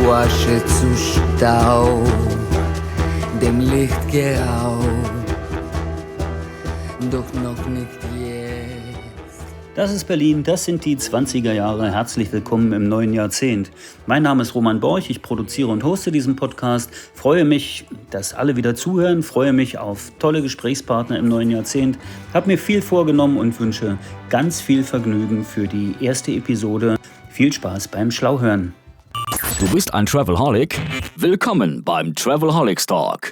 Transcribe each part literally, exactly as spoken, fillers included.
Asche zu Staub, dem Licht geraubt, doch noch nicht jetzt. Das ist Berlin, das sind die zwanziger Jahre. Herzlich willkommen im neuen Jahrzehnt. Mein Name ist Roman Borch, ich produziere und hoste diesen Podcast. Freue mich, dass alle wieder zuhören, freue mich auf tolle Gesprächspartner im neuen Jahrzehnt. Habe mir viel vorgenommen und wünsche ganz viel Vergnügen für die erste Episode. Viel Spaß beim Schlauhören. Du bist ein Travelholic? Willkommen beim Travelholics Talk.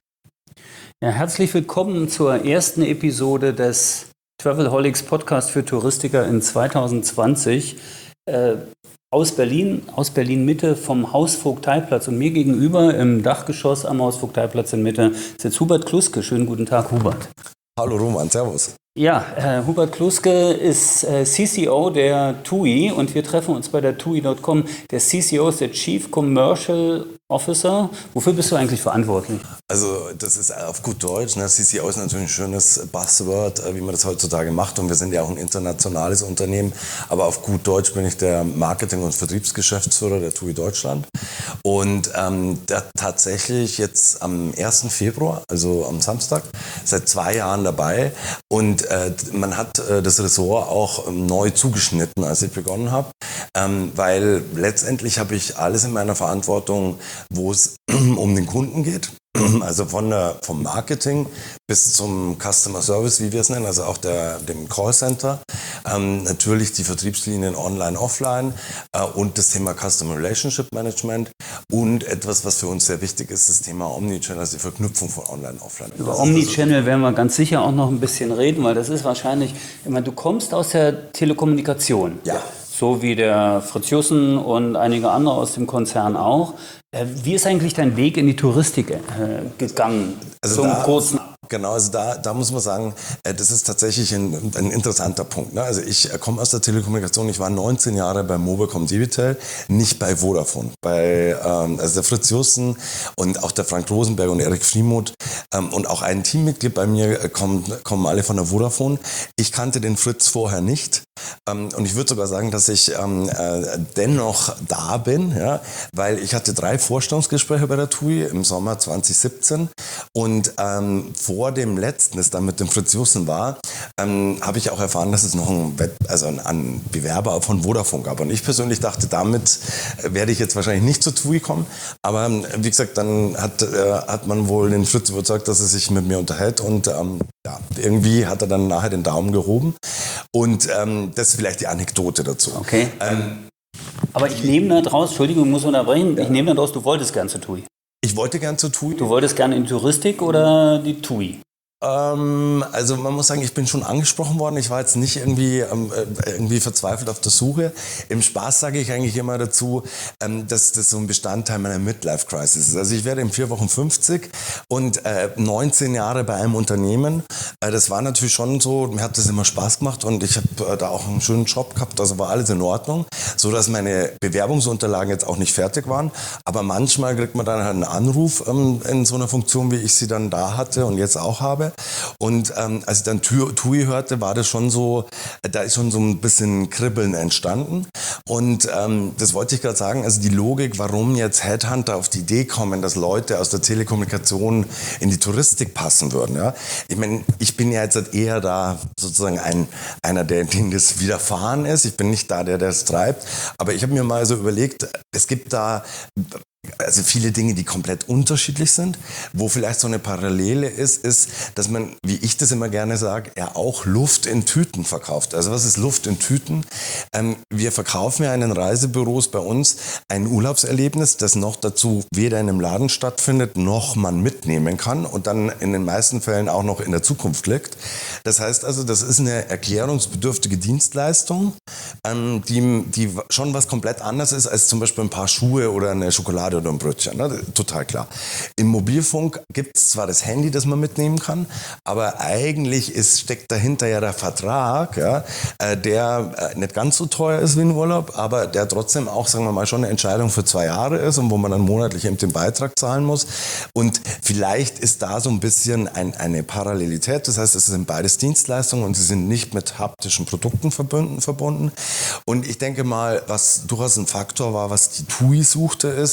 Ja, herzlich willkommen zur ersten Episode des Travelholics Podcast für Touristiker in zwanzig zwanzig. Äh, aus Berlin, aus Berlin-Mitte vom Hausvogteiplatz. Und mir gegenüber im Dachgeschoss am Hausvogteiplatz in Mitte sitzt Hubert Kluske. Schönen guten Tag, Hubert. Hallo Roman, servus. Ja, äh, Hubert Kluske ist äh, C C O der T U I und wir treffen uns bei der T U I Punkt com. Der C C O ist der Chief Commercial Officer. Wofür bist du eigentlich verantwortlich? Also das ist auf gut Deutsch, ne? C C O ist natürlich ein schönes Buzzword, wie man das heutzutage macht, und wir sind ja auch ein internationales Unternehmen, aber auf gut Deutsch bin ich der Marketing- und Vertriebsgeschäftsführer der T U I Deutschland und ähm, da tatsächlich jetzt am ersten Februar, also am Samstag, seit zwei Jahren dabei, und äh, man hat äh, das Ressort auch ähm, neu zugeschnitten, als ich begonnen habe, ähm, weil letztendlich habe ich alles in meiner Verantwortung, wo es um den Kunden geht, also von der, vom Marketing bis zum Customer Service, wie wir es nennen, also auch der, dem Callcenter, ähm, natürlich die Vertriebslinien online, offline äh, und das Thema Customer Relationship Management und etwas, was für uns sehr wichtig ist, das Thema Omnichannel, also die Verknüpfung von online, offline. Über Omnichannel werden wir ganz sicher auch noch ein bisschen reden, weil das ist wahrscheinlich, ich meine, du kommst aus der Telekommunikation. Ja. So wie der Fritz Jussen und einige andere aus dem Konzern auch. Wie ist eigentlich dein Weg in die Touristik äh, gegangen? Also Zum da, kurzen Genau, also da, da muss man sagen, äh, das ist tatsächlich ein, ein interessanter Punkt. Ne? Also ich äh, komme aus der Telekommunikation, ich war neunzehn Jahre bei Mobicom Debitel, nicht bei Vodafone. Bei, ähm, also der Fritz Jussen und auch der Frank Rosenberg und Erik Friemuth ähm, und auch ein Teammitglied bei mir äh, kommen, kommen alle von der Vodafone. Ich kannte den Fritz vorher nicht. Ähm, und ich würde sogar sagen, dass ich ähm, äh, dennoch da bin, ja, weil ich hatte drei Vorstandsgespräche bei der T U I im Sommer zwanzig siebzehn und ähm, vor dem letzten, das dann mit dem Fritz Jussen war, ähm, habe ich auch erfahren, dass es noch einen, Wett, also einen, einen Bewerber von Vodafone gab. Und ich persönlich dachte, damit werde ich jetzt wahrscheinlich nicht zur T U I kommen. Aber ähm, wie gesagt, dann hat, äh, hat man wohl den Fritz überzeugt, dass er sich mit mir unterhält und ähm, ja, irgendwie hat er dann nachher den Daumen gehoben. Und ähm, das ist vielleicht die Anekdote dazu. Okay. Ähm, Aber ich nehme da draus, Entschuldigung, ich muss unterbrechen, ja. ich nehme da draus, du wolltest gern zur T U I. Ich wollte gern zur T U I. Du wolltest gerne in die Touristik oder die T U I? Ähm, also man muss sagen, ich bin schon angesprochen worden. Ich war jetzt nicht irgendwie, ähm, irgendwie verzweifelt auf der Suche. Im Spaß sage ich eigentlich immer dazu, ähm, dass das so ein Bestandteil meiner Midlife-Crisis ist. Also ich werde in vier Wochen fünfzig und äh, neunzehn Jahre bei einem Unternehmen. Äh, das war natürlich schon so, mir hat das immer Spaß gemacht und ich habe äh, da auch einen schönen Job gehabt, also war alles in Ordnung, so dass meine Bewerbungsunterlagen jetzt auch nicht fertig waren. Aber manchmal kriegt man dann halt einen Anruf ähm, in so einer Funktion, wie ich sie dann da hatte und jetzt auch habe. Und ähm, als ich dann T U I hörte, war das schon so, da ist schon so ein bisschen Kribbeln entstanden. Und ähm, das wollte ich gerade sagen, also die Logik, warum jetzt Headhunter auf die Idee kommen, dass Leute aus der Telekommunikation in die Touristik passen würden. Ja? Ich meine, ich bin ja jetzt eher da sozusagen ein, einer, der denen das widerfahren ist. Ich bin nicht da, der das treibt. Aber ich habe mir mal so überlegt, es gibt da also viele Dinge, die komplett unterschiedlich sind. Wo vielleicht so eine Parallele ist, ist, dass man, wie ich das immer gerne sage, ja auch Luft in Tüten verkauft. Also was ist Luft in Tüten? Ähm, wir verkaufen ja in den Reisebüros bei uns ein Urlaubserlebnis, das noch dazu weder in einem Laden stattfindet, noch man mitnehmen kann und dann in den meisten Fällen auch noch in der Zukunft liegt. Das heißt also, das ist eine erklärungsbedürftige Dienstleistung, ähm, die, die schon was komplett anderes ist als zum Beispiel ein paar Schuhe oder eine Schokolade oder ein Brötchen, ne? Total klar. Im Mobilfunk gibt es zwar das Handy, das man mitnehmen kann, aber eigentlich ist, steckt dahinter ja der Vertrag, ja, äh, der äh, nicht ganz so teuer ist wie ein Urlaub, aber der trotzdem auch, sagen wir mal, schon eine Entscheidung für zwei Jahre ist und wo man dann monatlich eben den Beitrag zahlen muss. Und vielleicht ist da so ein bisschen ein, eine Parallelität, das heißt, es sind beides Dienstleistungen und sie sind nicht mit haptischen Produkten verbunden. verbunden. Und ich denke mal, was durchaus ein Faktor war, was die T U I suchte, ist,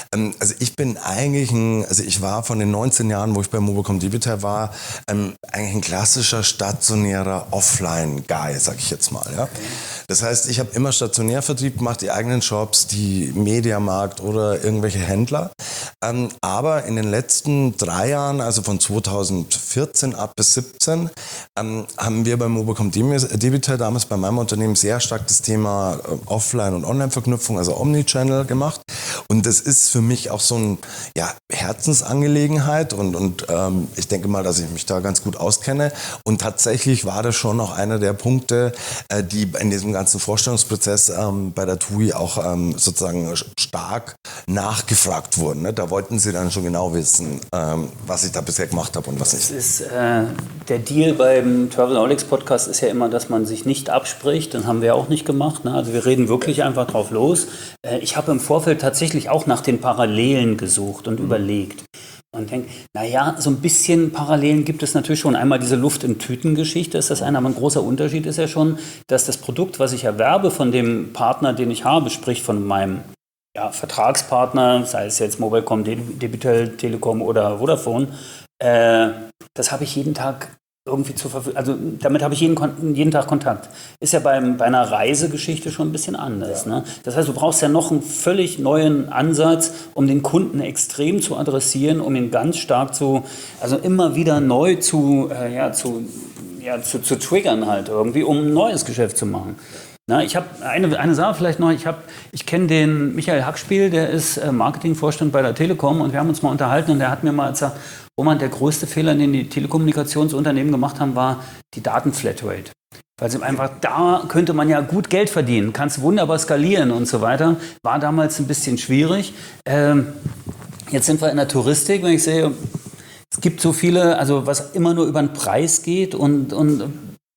Ähm, also ich bin eigentlich ein, also ich war von den neunzehn Jahren, wo ich bei Mobicom Debitel war, ähm, eigentlich ein klassisser stationärer Offline-Guy, sag ich jetzt mal. Ja? Das heißt, ich habe immer Stationärvertrieb gemacht, die eigenen Shops, die Mediamarkt oder irgendwelche Händler. Ähm, aber in den letzten drei Jahren, also von zweitausendvierzehn ab bis siebzehn, ähm, haben wir bei Mobicom Debitel damals bei meinem Unternehmen sehr stark das Thema äh, Offline- und Online-Verknüpfung, also Omnichannel gemacht. Und das ist für mich auch so eine ja, Herzensangelegenheit und, und ähm, ich denke mal, dass ich mich da ganz gut auskenne. Und tatsächlich war das schon noch einer der Punkte, äh, die in diesem ganzen Vorstellungsprozess ähm, bei der T U I auch ähm, sozusagen stark nachgefragt wurden. Ne? Da wollten sie dann schon genau wissen, ähm, was ich da bisher gemacht habe und was nicht. Das ist, äh, der Deal beim Travelholics Podcast ist ja immer, dass man sich nicht abspricht. Das haben wir auch nicht gemacht. Ne? Also wir reden wirklich einfach drauf los. Äh, ich habe im Vorfeld tatsächlich auch nach den Parallelen gesucht und mhm. überlegt. Und denke, naja, so ein bisschen Parallelen gibt es natürlich schon. Einmal diese Luft-in-Tüten-Geschichte ist das eine, aber ein großer Unterschied ist ja schon, dass das Produkt, was ich erwerbe von dem Partner, den ich habe, sprich von meinem ja, Vertragspartner, sei es jetzt Mobicom, Debitel, Telekom oder Vodafone, äh, das habe ich jeden Tag irgendwie zur Verfügung, also damit habe ich jeden, jeden Tag Kontakt. Ist ja beim, bei einer Reisegeschichte schon ein bisschen anders. Ja. Ne? Das heißt, du brauchst ja noch einen völlig neuen Ansatz, um den Kunden extrem zu adressieren, um ihn ganz stark zu, also immer wieder neu zu, äh, ja, zu, ja, zu, zu triggern halt irgendwie, um ein neues Geschäft zu machen. Na, ich habe eine, eine Sache vielleicht noch, ich, hab, ich kenne den Michael Hackspiel, der ist äh, Marketingvorstand bei der Telekom und wir haben uns mal unterhalten und der hat mir mal gesagt, Roman, der größte Fehler, den die Telekommunikationsunternehmen gemacht haben, war die Datenflatrate. Weil sie einfach, da könnte man ja gut Geld verdienen, kannst wunderbar skalieren und so weiter. War damals ein bisschen schwierig. Ähm, jetzt sind wir in der Touristik, wenn ich sehe, es gibt so viele, also was immer nur über den Preis geht und, und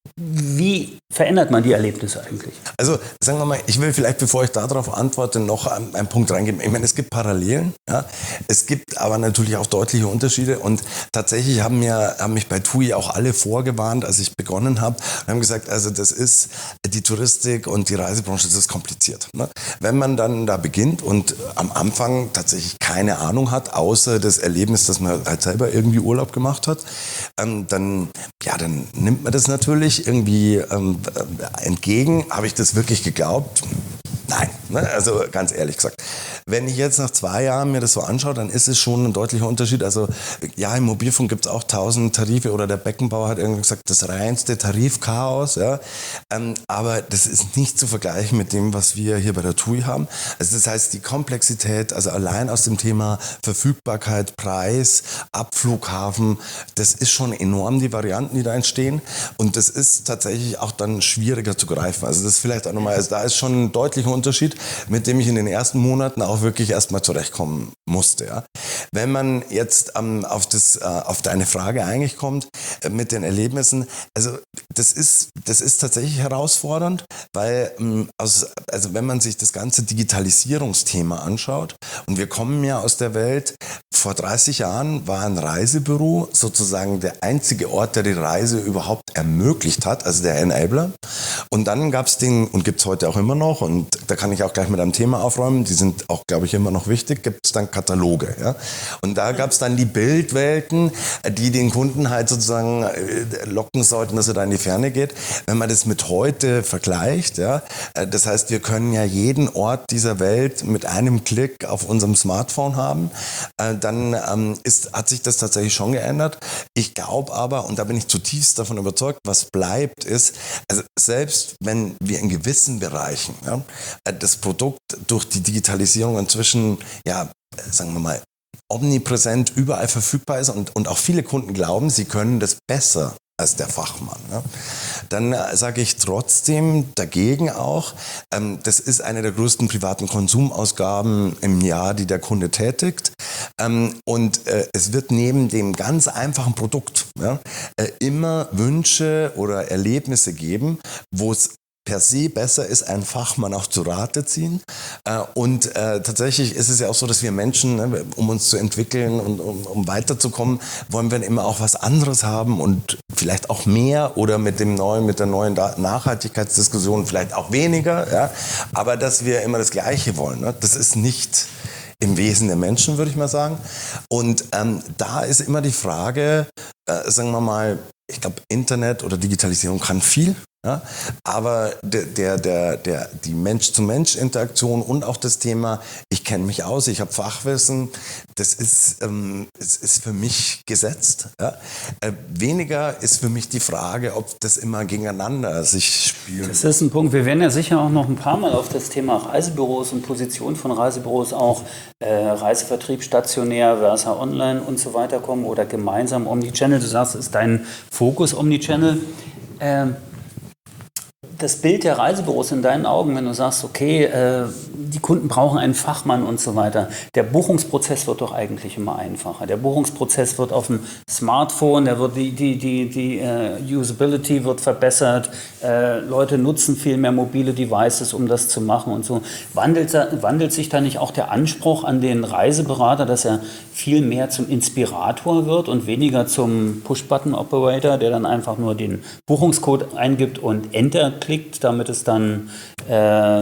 wie verändert man die Erlebnisse eigentlich? Also sagen wir mal, ich will vielleicht, bevor ich darauf antworte, noch einen, einen Punkt reingeben. Ich meine, es gibt Parallelen, ja? Es gibt aber natürlich auch deutliche Unterschiede und tatsächlich haben, mir, haben mich bei T U I auch alle vorgewarnt, als ich begonnen habe und haben gesagt, also das ist die Touristik und die Reisebranche, das ist kompliziert. Ne? Wenn man dann da beginnt und am Anfang tatsächlich keine Ahnung hat, außer das Erlebnis, dass man halt selber irgendwie Urlaub gemacht hat, ähm, dann, ja, dann nimmt man das natürlich irgendwie ähm, entgegen. Habe ich das wirklich geglaubt? Nein, ne? Also ganz ehrlich gesagt. Wenn ich jetzt nach zwei Jahren mir das so anschaue, dann ist es schon ein deutlicher Unterschied. Also ja, im Mobilfunk gibt es auch tausend Tarife oder der Beckenbauer hat irgendwie gesagt, das reinste Tarifchaos. Ja? Ähm, aber das ist nicht zu vergleichen mit dem, was wir hier bei der T U I haben. Also das heißt, die Komplexität, also allein aus dem Thema Verfügbarkeit, Preis, Abflughafen, das ist schon enorm, die Varianten, die da entstehen. Und das ist tatsächlich auch dann schwieriger zu greifen. Also das ist vielleicht auch nochmal, also da ist schon ein deutlicher Unterschied, mit dem ich in den ersten Monaten auch wirklich erstmal zurechtkommen musste. Ja. Wenn man jetzt ähm, auf, das, äh, auf deine Frage eigentlich kommt, äh, mit den Erlebnissen, also das ist, das ist tatsächlich herausfordernd, weil ähm, aus, also wenn man sich das ganze Digitalisierungsthema anschaut und wir kommen ja aus der Welt, vor dreißig Jahren war ein Reisebüro sozusagen der einzige Ort, der die Reise überhaupt ermöglicht hat, also der Enabler. Und dann gab es den, und gibt es heute auch immer noch, und da kann ich auch gleich mit einem Thema aufräumen, die sind auch, glaube ich, immer noch wichtig, gibt es dann Kataloge. Ja? Und da gab es dann die Bildwelten, die den Kunden halt sozusagen locken sollten, dass er da in die Ferne geht. Wenn man das mit heute vergleicht, ja, das heißt, wir können ja jeden Ort dieser Welt mit einem Klick auf unserem Smartphone haben, dann ähm, ist, hat sich das tatsächlich schon geändert. Ich glaube aber, und da bin ich zutiefst davon überzeugt, was bleibt ist, also selbst wenn wir in gewissen Bereichen ja, das Produkt durch die Digitalisierung inzwischen, ja, sagen wir mal, omnipräsent überall verfügbar ist und, und auch viele Kunden glauben, sie können das besser als der Fachmann. Ja. Dann äh, sage ich trotzdem dagegen auch, ähm, das ist eine der größten privaten Konsumausgaben im Jahr, die der Kunde tätigt. Ähm, und äh, es wird neben dem ganz einfachen Produkt ja, äh, immer Wünsche oder Erlebnisse geben, wo es per se besser ist, einen Fachmann auch zu Rate ziehen. Und äh, tatsächlich ist es ja auch so, dass wir Menschen, ne, um uns zu entwickeln und um, um weiterzukommen, wollen wir immer auch was anderes haben und vielleicht auch mehr oder mit dem neuen, mit der neuen Nachhaltigkeitsdiskussion vielleicht auch weniger. Ja? Aber dass wir immer das Gleiche wollen, ne? Das ist nicht im Wesen der Menschen, würde ich mal sagen. Und ähm, da ist immer die Frage, äh, sagen wir mal, ich glaube, Internet oder Digitalisierung kann viel. Ja, aber der, der, der, der, die Mensch-zu-Mensch-Interaktion und auch das Thema, ich kenne mich aus, ich habe Fachwissen, das ist, ähm, es ist für mich gesetzt. Ja. Äh, weniger ist für mich die Frage, ob das immer gegeneinander sich spielt. Das ist ein Punkt. Wir werden ja sicher auch noch ein paar Mal auf das Thema Reisebüros und Position von Reisebüros, auch äh, Reisevertrieb stationär versus online und so weiter kommen oder gemeinsam Omnichannel. Du sagst, ist dein Fokus Omnichannel. Ähm, Das Bild der Reisebüros in deinen Augen, wenn du sagst, okay, äh, die Kunden brauchen einen Fachmann und so weiter, der Buchungsprozess wird doch eigentlich immer einfacher. Der Buchungsprozess wird auf dem Smartphone, der wird die, die, die, die äh, Usability wird verbessert, äh, Leute nutzen viel mehr mobile Devices, um das zu machen und so. Wandelt, wandelt sich da nicht auch der Anspruch an den Reiseberater, dass er viel mehr zum Inspirator wird und weniger zum Push-Button-Operator, der dann einfach nur den Buchungscode eingibt und Enter klickt, damit es dann äh,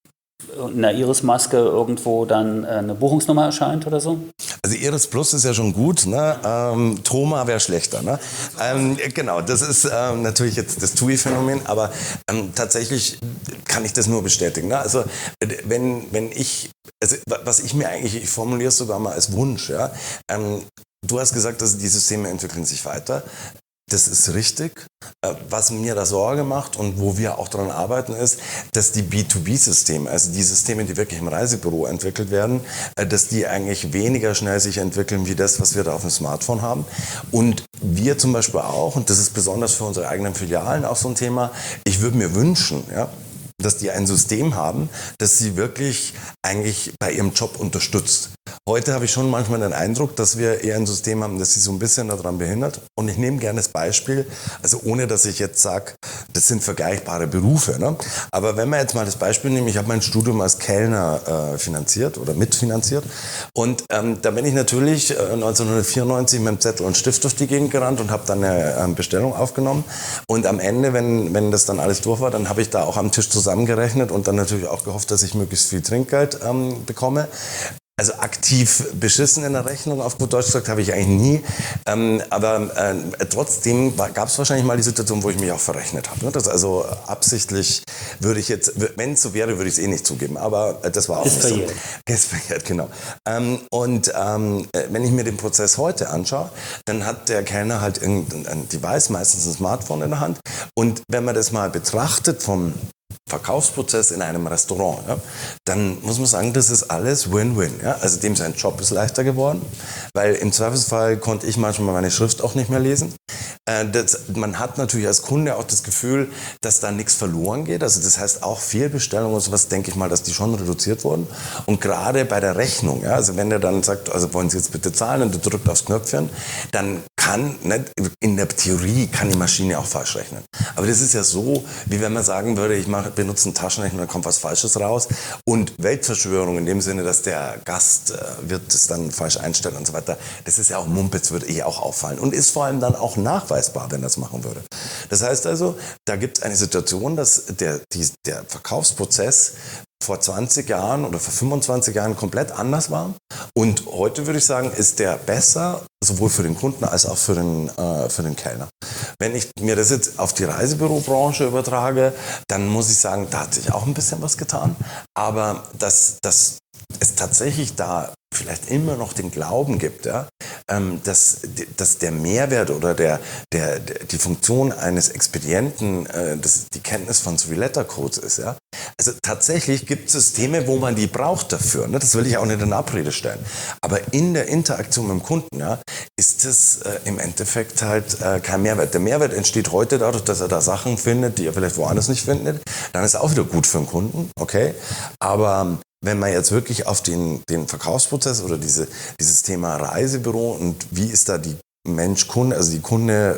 in der Iris-Maske irgendwo dann äh, eine Buchungsnummer erscheint oder so? Also Iris Plus ist ja schon gut, ne? ähm, Troma wäre schlechter. Ne? Ähm, genau, das ist ähm, natürlich jetzt das T U I-Phänomen, aber ähm, tatsächlich kann ich das nur bestätigen. Ne? Also wenn, wenn ich, also was ich mir eigentlich, ich formuliere es sogar mal als Wunsch, ja? ähm, du hast gesagt, dass die Systeme entwickeln sich weiter. Das ist richtig. Was mir da Sorge macht und wo wir auch daran arbeiten, ist, dass die B zwei B-Systeme, also die Systeme, die wirklich im Reisebüro entwickelt werden, dass die eigentlich weniger schnell sich entwickeln wie das, was wir da auf dem Smartphone haben. Und wir zum Beispiel auch, und das ist besonders für unsere eigenen Filialen auch so ein Thema, ich würde mir wünschen, ja, dass die ein System haben, das sie wirklich eigentlich bei ihrem Job unterstützt. Heute habe ich schon manchmal den Eindruck, dass wir eher ein System haben, das sie so ein bisschen daran behindert. Und ich nehme gerne das Beispiel, also ohne dass ich jetzt sage, das sind vergleichbare Berufe. Ne? Aber wenn wir jetzt mal das Beispiel nehmen, ich habe mein Studium als Kellner äh, finanziert oder mitfinanziert. Und ähm, da bin ich natürlich äh, neunzehnhundertvierundneunzig mit dem Zettel und Stift durch die Gegend gerannt und habe dann eine äh, Bestellung aufgenommen. Und am Ende, wenn, wenn das dann alles durch war, dann habe ich da auch am Tisch zusammengerechnet und dann natürlich auch gehofft, dass ich möglichst viel Trinkgeld ähm, bekomme. Also aktiv beschissen in der Rechnung, auf gut Deutsch gesagt, habe ich eigentlich nie. Ähm, aber äh, trotzdem gab es wahrscheinlich mal die Situation, wo ich mich auch verrechnet habe. Ne? Das also absichtlich würde ich jetzt, wenn es so wäre, würde ich es eh nicht zugeben. Aber äh, das war auch ist nicht verjährt. so. Ist verjährt, genau. Ähm, und ähm, wenn ich mir den Prozess heute anschaue, dann hat der Kellner halt irgendein Device, meistens ein Smartphone in der Hand. Und wenn man das mal betrachtet vom Verkaufsprozess in einem Restaurant, ja, dann muss man sagen, das ist alles Win-Win. Ja? Also dem sein Job ist leichter geworden, weil im Zweifelsfall konnte ich manchmal meine Schrift auch nicht mehr lesen. Äh, das, man hat natürlich als Kunde auch das Gefühl, dass da nichts verloren geht. Also das heißt auch Fehlbestellungen und sowas, denke ich mal, dass die schon reduziert wurden. Und gerade bei der Rechnung, ja, also wenn der dann sagt, also wollen Sie jetzt bitte zahlen und du drückst aufs Knöpfchen, dann kann, nicht, in der Theorie kann die Maschine auch falsch rechnen. Aber das ist ja so, wie wenn man sagen würde, ich mache benutze einen Taschenrechner, dann kommt was Falsches raus. Und Weltverschwörung in dem Sinne, dass der Gast äh, wird es dann falsch einstellen und so weiter, das ist ja auch Mumpitz, würde eh auch auffallen. Und ist vor allem dann auch nachweisbar, wenn das machen würde. Das heißt also, da gibt es eine Situation, dass der, die, der Verkaufsprozess vor zwanzig Jahren oder vor fünfundzwanzig Jahren komplett anders war. Und heute würde ich sagen, ist der besser, sowohl für den Kunden als auch für den, äh, für den Kellner. Wenn ich mir das jetzt auf die Reisebürobranche übertrage, dann muss ich sagen, da hat sich auch ein bisschen was getan. Aber dass, dass es tatsächlich da vielleicht immer noch den Glauben gibt, ja, ähm, dass, dass der Mehrwert oder der, der, der, die Funktion eines Expedienten äh, das, die Kenntnis von Three-Letter-Codes ist. Ja. Also tatsächlich gibt es Systeme, wo man die braucht dafür. Ne? Das will ich auch nicht in Abrede stellen. Aber in der Interaktion mit dem Kunden, ja, ist das äh, im Endeffekt halt äh, kein Mehrwert. Der Mehrwert entsteht heute dadurch, dass er da Sachen findet, die er vielleicht woanders nicht findet. Dann ist er auch wieder gut für den Kunden, okay. Aber wenn man jetzt wirklich auf den, den Verkaufsprozess oder diese, dieses Thema Reisebüro und wie ist da die Mensch-Kunde, also die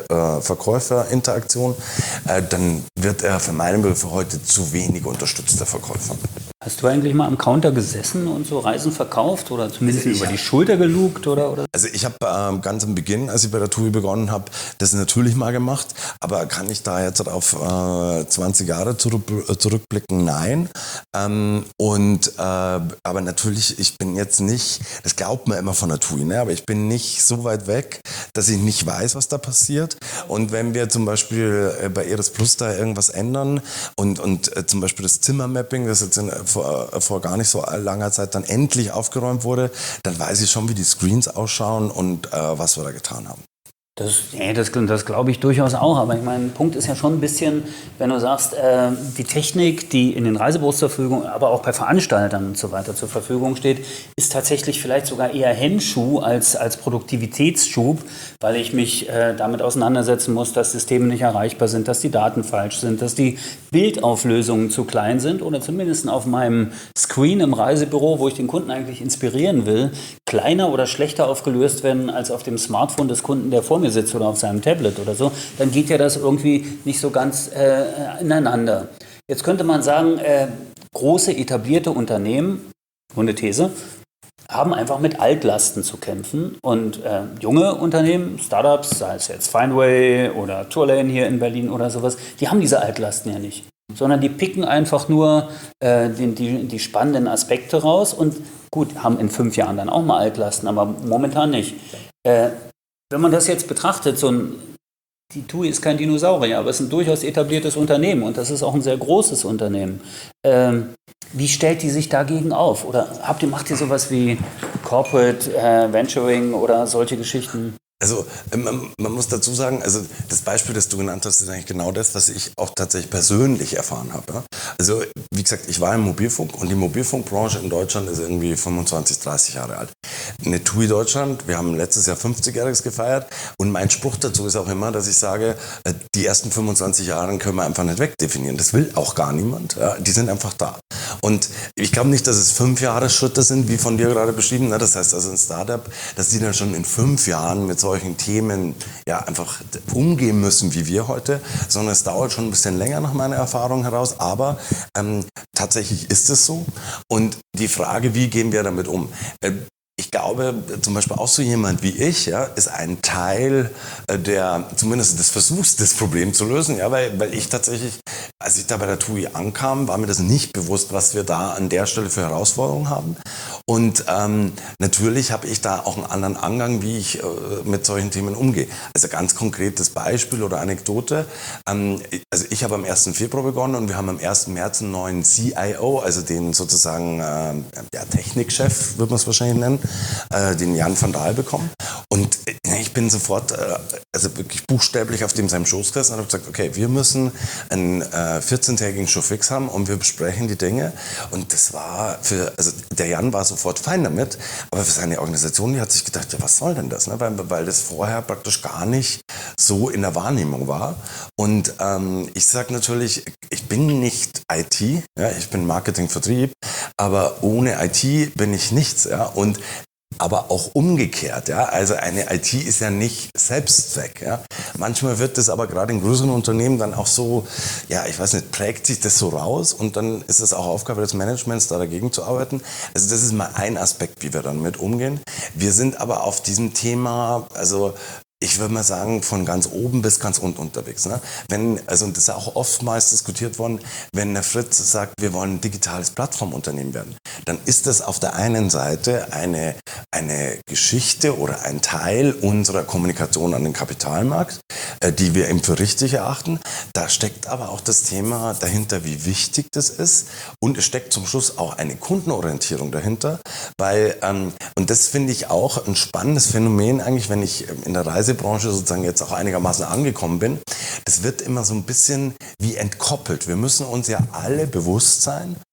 Kunde-Verkäufer-Interaktion, äh, dann wird er für meinen Begriff heute zu wenig unterstützt, der Verkäufer. Hast du eigentlich mal am Counter gesessen und so Reisen verkauft oder zumindest Also über hab, die Schulter gelugt? Oder, oder? Also ich habe ähm, ganz am Beginn, als ich bei der TUI begonnen habe, das natürlich mal gemacht, aber kann ich da jetzt auf äh, zwanzig Jahre zurück, zurückblicken? Nein. Ähm, und, äh, aber natürlich, ich bin jetzt nicht, das glaubt man immer von der TUI, ne? Aber ich bin nicht so weit weg, dass ich nicht weiß, was da passiert. Und wenn wir zum Beispiel äh, bei Eres Plus da irgendwas ändern und, und äh, zum Beispiel das Zimmermapping, das jetzt in, vor, vor gar nicht so langer Zeit dann endlich aufgeräumt wurde, dann weiß ich schon, wie die Screens ausschauen und äh, was wir da getan haben. Das, nee, das, das glaube ich durchaus auch, aber ich meine, Punkt ist ja schon ein bisschen, wenn du sagst, äh, die Technik, die in den Reisebüros zur Verfügung, aber auch bei Veranstaltern und so weiter zur Verfügung steht, ist tatsächlich vielleicht sogar eher Hemmschuh als, als Produktivitätsschub, weil ich mich äh, damit auseinandersetzen muss, dass Systeme nicht erreichbar sind, dass die Daten falsch sind, dass die Bildauflösungen zu klein sind oder zumindest auf meinem Screen im Reisebüro, wo ich den Kunden eigentlich inspirieren will, kleiner oder schlechter aufgelöst werden als auf dem Smartphone des Kunden, der vor mir sitzt oder auf seinem Tablet oder so, dann geht ja das irgendwie nicht so ganz äh, ineinander. Jetzt könnte man sagen, äh, große etablierte Unternehmen, so eine These, haben einfach mit Altlasten zu kämpfen und äh, junge Unternehmen, Startups, sei es jetzt Findway oder Tourlane hier in Berlin oder sowas, die haben diese Altlasten ja nicht, sondern die picken einfach nur äh, die, die, die spannenden Aspekte raus und gut, haben in fünf Jahren dann auch mal Altlasten, aber momentan nicht. Äh, Wenn man das jetzt betrachtet, so ein, die TUI ist kein Dinosaurier, aber es ist ein durchaus etabliertes Unternehmen und das ist auch ein sehr großes Unternehmen. Ähm, wie stellt die sich dagegen auf? Oder habt ihr, macht ihr sowas wie Corporate äh, Venturing oder solche Geschichten? Also man, man muss dazu sagen, also das Beispiel, das du genannt hast, ist eigentlich genau das, was ich auch tatsächlich persönlich erfahren habe. Ja? Also wie gesagt, ich war im Mobilfunk und die Mobilfunkbranche in Deutschland ist irgendwie fünfundzwanzig, dreißig Jahre alt. Eine TUI Deutschland, wir haben letztes Jahr fünfzigjähriges gefeiert und mein Spruch dazu ist auch immer, dass ich sage, die ersten fünfundzwanzig Jahre können wir einfach nicht wegdefinieren. Das will auch gar niemand. Ja? Die sind einfach da. Und ich glaube nicht, dass es fünf Jahresschritte sind, wie von dir gerade beschrieben. Ne? Das heißt also ein Startup, dass die dann schon in fünf Jahren mit solchen Themen ja einfach umgehen müssen, wie wir heute, sondern es dauert schon ein bisschen länger nach meiner Erfahrung heraus. Aber ähm, tatsächlich ist es so. Und die Frage, wie gehen wir damit um? Äh, Ich glaube, zum Beispiel auch so jemand wie ich, ja, ist ein Teil der, zumindest des Versuchs, das Problem zu lösen, ja, weil, weil ich tatsächlich, als ich da bei der TUI ankam, war mir das nicht bewusst, was wir da an der Stelle für Herausforderungen haben. Und ähm, natürlich habe ich da auch einen anderen Angang, wie ich äh, mit solchen Themen umgehe. Also ganz konkretes Beispiel oder Anekdote. Ähm, also ich habe am ersten Februar begonnen und wir haben am ersten März einen neuen C I O, also den sozusagen äh, ja, Technikchef, würde man es wahrscheinlich nennen, äh, den Jan van Daal bekommen. Und äh, ich bin sofort, äh, also wirklich buchstäblich auf dem seinem Schoß gesessen und habe gesagt, okay, wir müssen einen äh, vierzehntägigen Showfix haben und wir besprechen die Dinge. Und das war für, also der Jan war sofort fein damit, aber für seine Organisation, die hat sich gedacht, ja, was soll denn das? Ne? Weil, weil das vorher praktisch gar nicht so in der Wahrnehmung war. Und ähm, ich sage natürlich, ich bin nicht I T, ja, ich bin Marketing, Vertrieb, aber ohne I T bin ich nichts. Ja? Und aber auch umgekehrt, ja. Also eine I T ist ja nicht Selbstzweck, ja. Manchmal wird das aber gerade in größeren Unternehmen dann auch so, ja, ich weiß nicht, prägt sich das so raus und dann ist es auch Aufgabe des Managements, da dagegen zu arbeiten. Also das ist mal ein Aspekt, wie wir dann mit umgehen. Wir sind aber auf diesem Thema, also ich würde mal sagen, von ganz oben bis ganz unten unterwegs. Ne? Wenn, also das ist auch oftmals diskutiert worden, wenn der Fritz sagt, wir wollen ein digitales Plattformunternehmen werden, dann ist das auf der einen Seite eine, eine Geschichte oder ein Teil unserer Kommunikation an den Kapitalmarkt, äh, die wir eben für richtig erachten. Da steckt aber auch das Thema dahinter, wie wichtig das ist. Und es steckt zum Schluss auch eine Kundenorientierung dahinter, weil, ähm, und das finde ich auch ein spannendes Phänomen eigentlich, wenn ich in der Reise Branche sozusagen jetzt auch einigermaßen angekommen bin, das wird immer so ein bisschen wie entkoppelt. Wir müssen uns ja alle bewusst sein,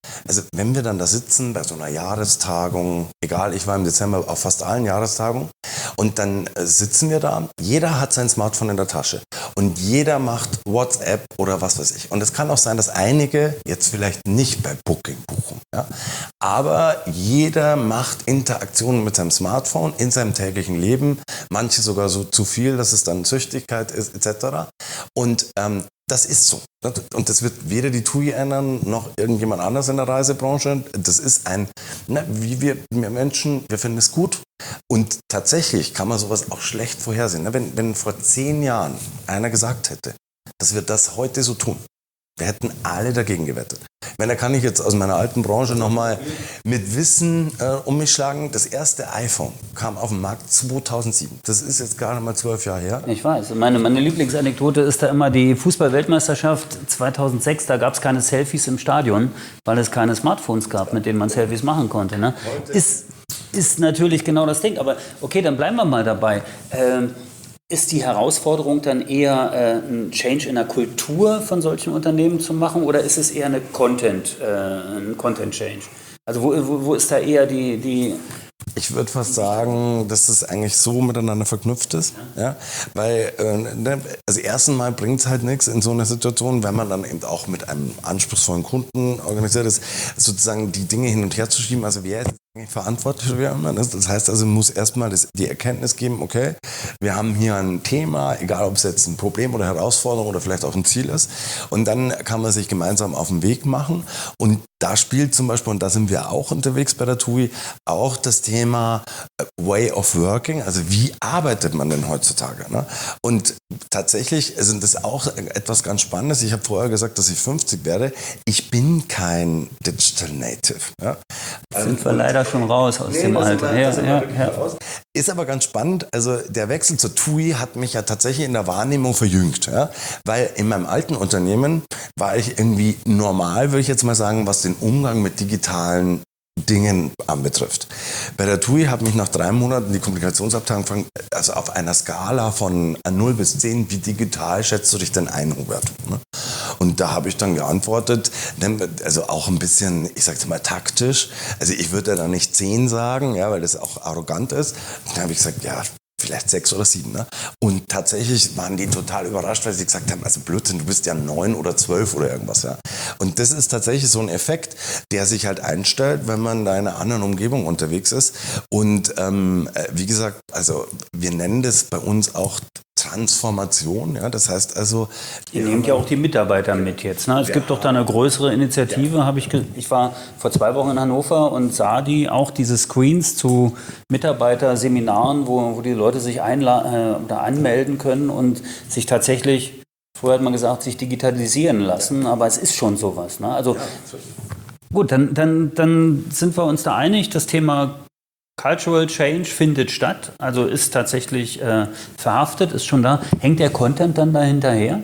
Also wenn wir dann da sitzen bei so einer Jahrestagung, egal, ich war im Dezember auf fast allen Jahrestagungen und dann äh, sitzen wir da, jeder hat sein Smartphone in der Tasche und jeder macht WhatsApp oder was weiß ich. Und es kann auch sein, dass einige jetzt vielleicht nicht bei Booking buchen, ja? Aber jeder macht Interaktionen mit seinem Smartphone in seinem täglichen Leben, manche sogar so zu viel, dass es dann Süchtigkeit ist et cetera. Und ähm, das ist so. Und das wird weder die T U I ändern, noch irgendjemand anders in der Reisebranche. Das ist ein, na, wie wir, wir Menschen, wir finden es gut. Und tatsächlich kann man sowas auch schlecht vorhersehen. Wenn, wenn vor zehn Jahren einer gesagt hätte, dass wir das heute so tun, wir hätten alle dagegen gewettet. Ich meine, da kann ich jetzt aus meiner alten Branche nochmal mit Wissen äh, um mich schlagen. Das erste iPhone kam auf den Markt zweitausendsieben. Das ist jetzt gerade mal zwölf Jahre her. Ich weiß. Meine, meine Lieblingsanekdote ist da immer die Fußball-Weltmeisterschaft zweitausendsechs. Da gab es keine Selfies im Stadion, weil es keine Smartphones gab, mit denen man Selfies machen konnte. Ne? Ist, ist natürlich genau das Ding. Aber okay, dann bleiben wir mal dabei. Ähm, Ist die Herausforderung dann eher äh, ein Change in der Kultur von solchen Unternehmen zu machen oder ist es eher eine Content, äh, ein Content-Change? Also wo, wo, wo ist da eher die... die Ich würde fast sagen, dass es eigentlich so miteinander verknüpft ist. Ja? Weil, äh, ne, also erstens mal bringt es halt nichts in so einer Situation, wenn man dann eben auch mit einem anspruchsvollen Kunden organisiert ist, sozusagen die Dinge hin und her zu schieben. Also wer ist eigentlich verantwortlich für immer? Das heißt also, man muss erstmal die Erkenntnis geben, okay, wir haben hier ein Thema, egal ob es jetzt ein Problem oder Herausforderung oder vielleicht auch ein Ziel ist. Und dann kann man sich gemeinsam auf den Weg machen. Und da spielt zum Beispiel, und da sind wir auch unterwegs bei der T U I, auch das Thema Way of Working, also wie arbeitet man denn heutzutage? Ne? Und tatsächlich sind das auch etwas ganz Spannendes. Ich habe vorher gesagt, dass ich fünfzig werde. Ich bin kein Digital Native. Ja? Sind wir leider schon raus aus nee, dem Alter. Ja, ja, ja. Ist aber ganz spannend. Also der Wechsel zur T U I hat mich ja tatsächlich in der Wahrnehmung verjüngt. Ja? Weil in meinem alten Unternehmen war ich irgendwie normal, würde ich jetzt mal sagen, was den Umgang mit digitalen Dingen anbetrifft. Bei der T U I hat mich nach drei Monaten die Kommunikationsabteilung gefragt, also auf einer Skala von null bis zehn, wie digital schätzt du dich denn ein, Hubert? Und da habe ich dann geantwortet, also auch ein bisschen, ich sage es mal taktisch, also ich würde da nicht zehn sagen, ja, weil das auch arrogant ist. Dann habe ich gesagt, ja, vielleicht sechs oder sieben. Ne? Und tatsächlich waren die total überrascht, weil sie gesagt haben, also Blödsinn, du bist ja neun oder zwölf oder irgendwas. Ja? Und das ist tatsächlich so ein Effekt, der sich halt einstellt, wenn man da in einer anderen Umgebung unterwegs ist. Und ähm, wie gesagt, also wir nennen das bei uns auch Transformation, ja, das heißt also... Ihr nehmt ja auch die Mitarbeiter mit jetzt, ne? Es ja. gibt doch da eine größere Initiative, ja. habe ich, ich war vor zwei Wochen in Hannover und sah die auch diese Screens zu Mitarbeiterseminaren, wo, wo die Leute sich einla- äh, oder anmelden können und sich tatsächlich, früher hat man gesagt, sich digitalisieren lassen, aber es ist schon sowas, ne? Also ja, gut, dann, dann, dann sind wir uns da einig, das Thema Cultural Change findet statt, also ist tatsächlich äh, verhaftet, ist schon da. Hängt der Content dann da hinterher?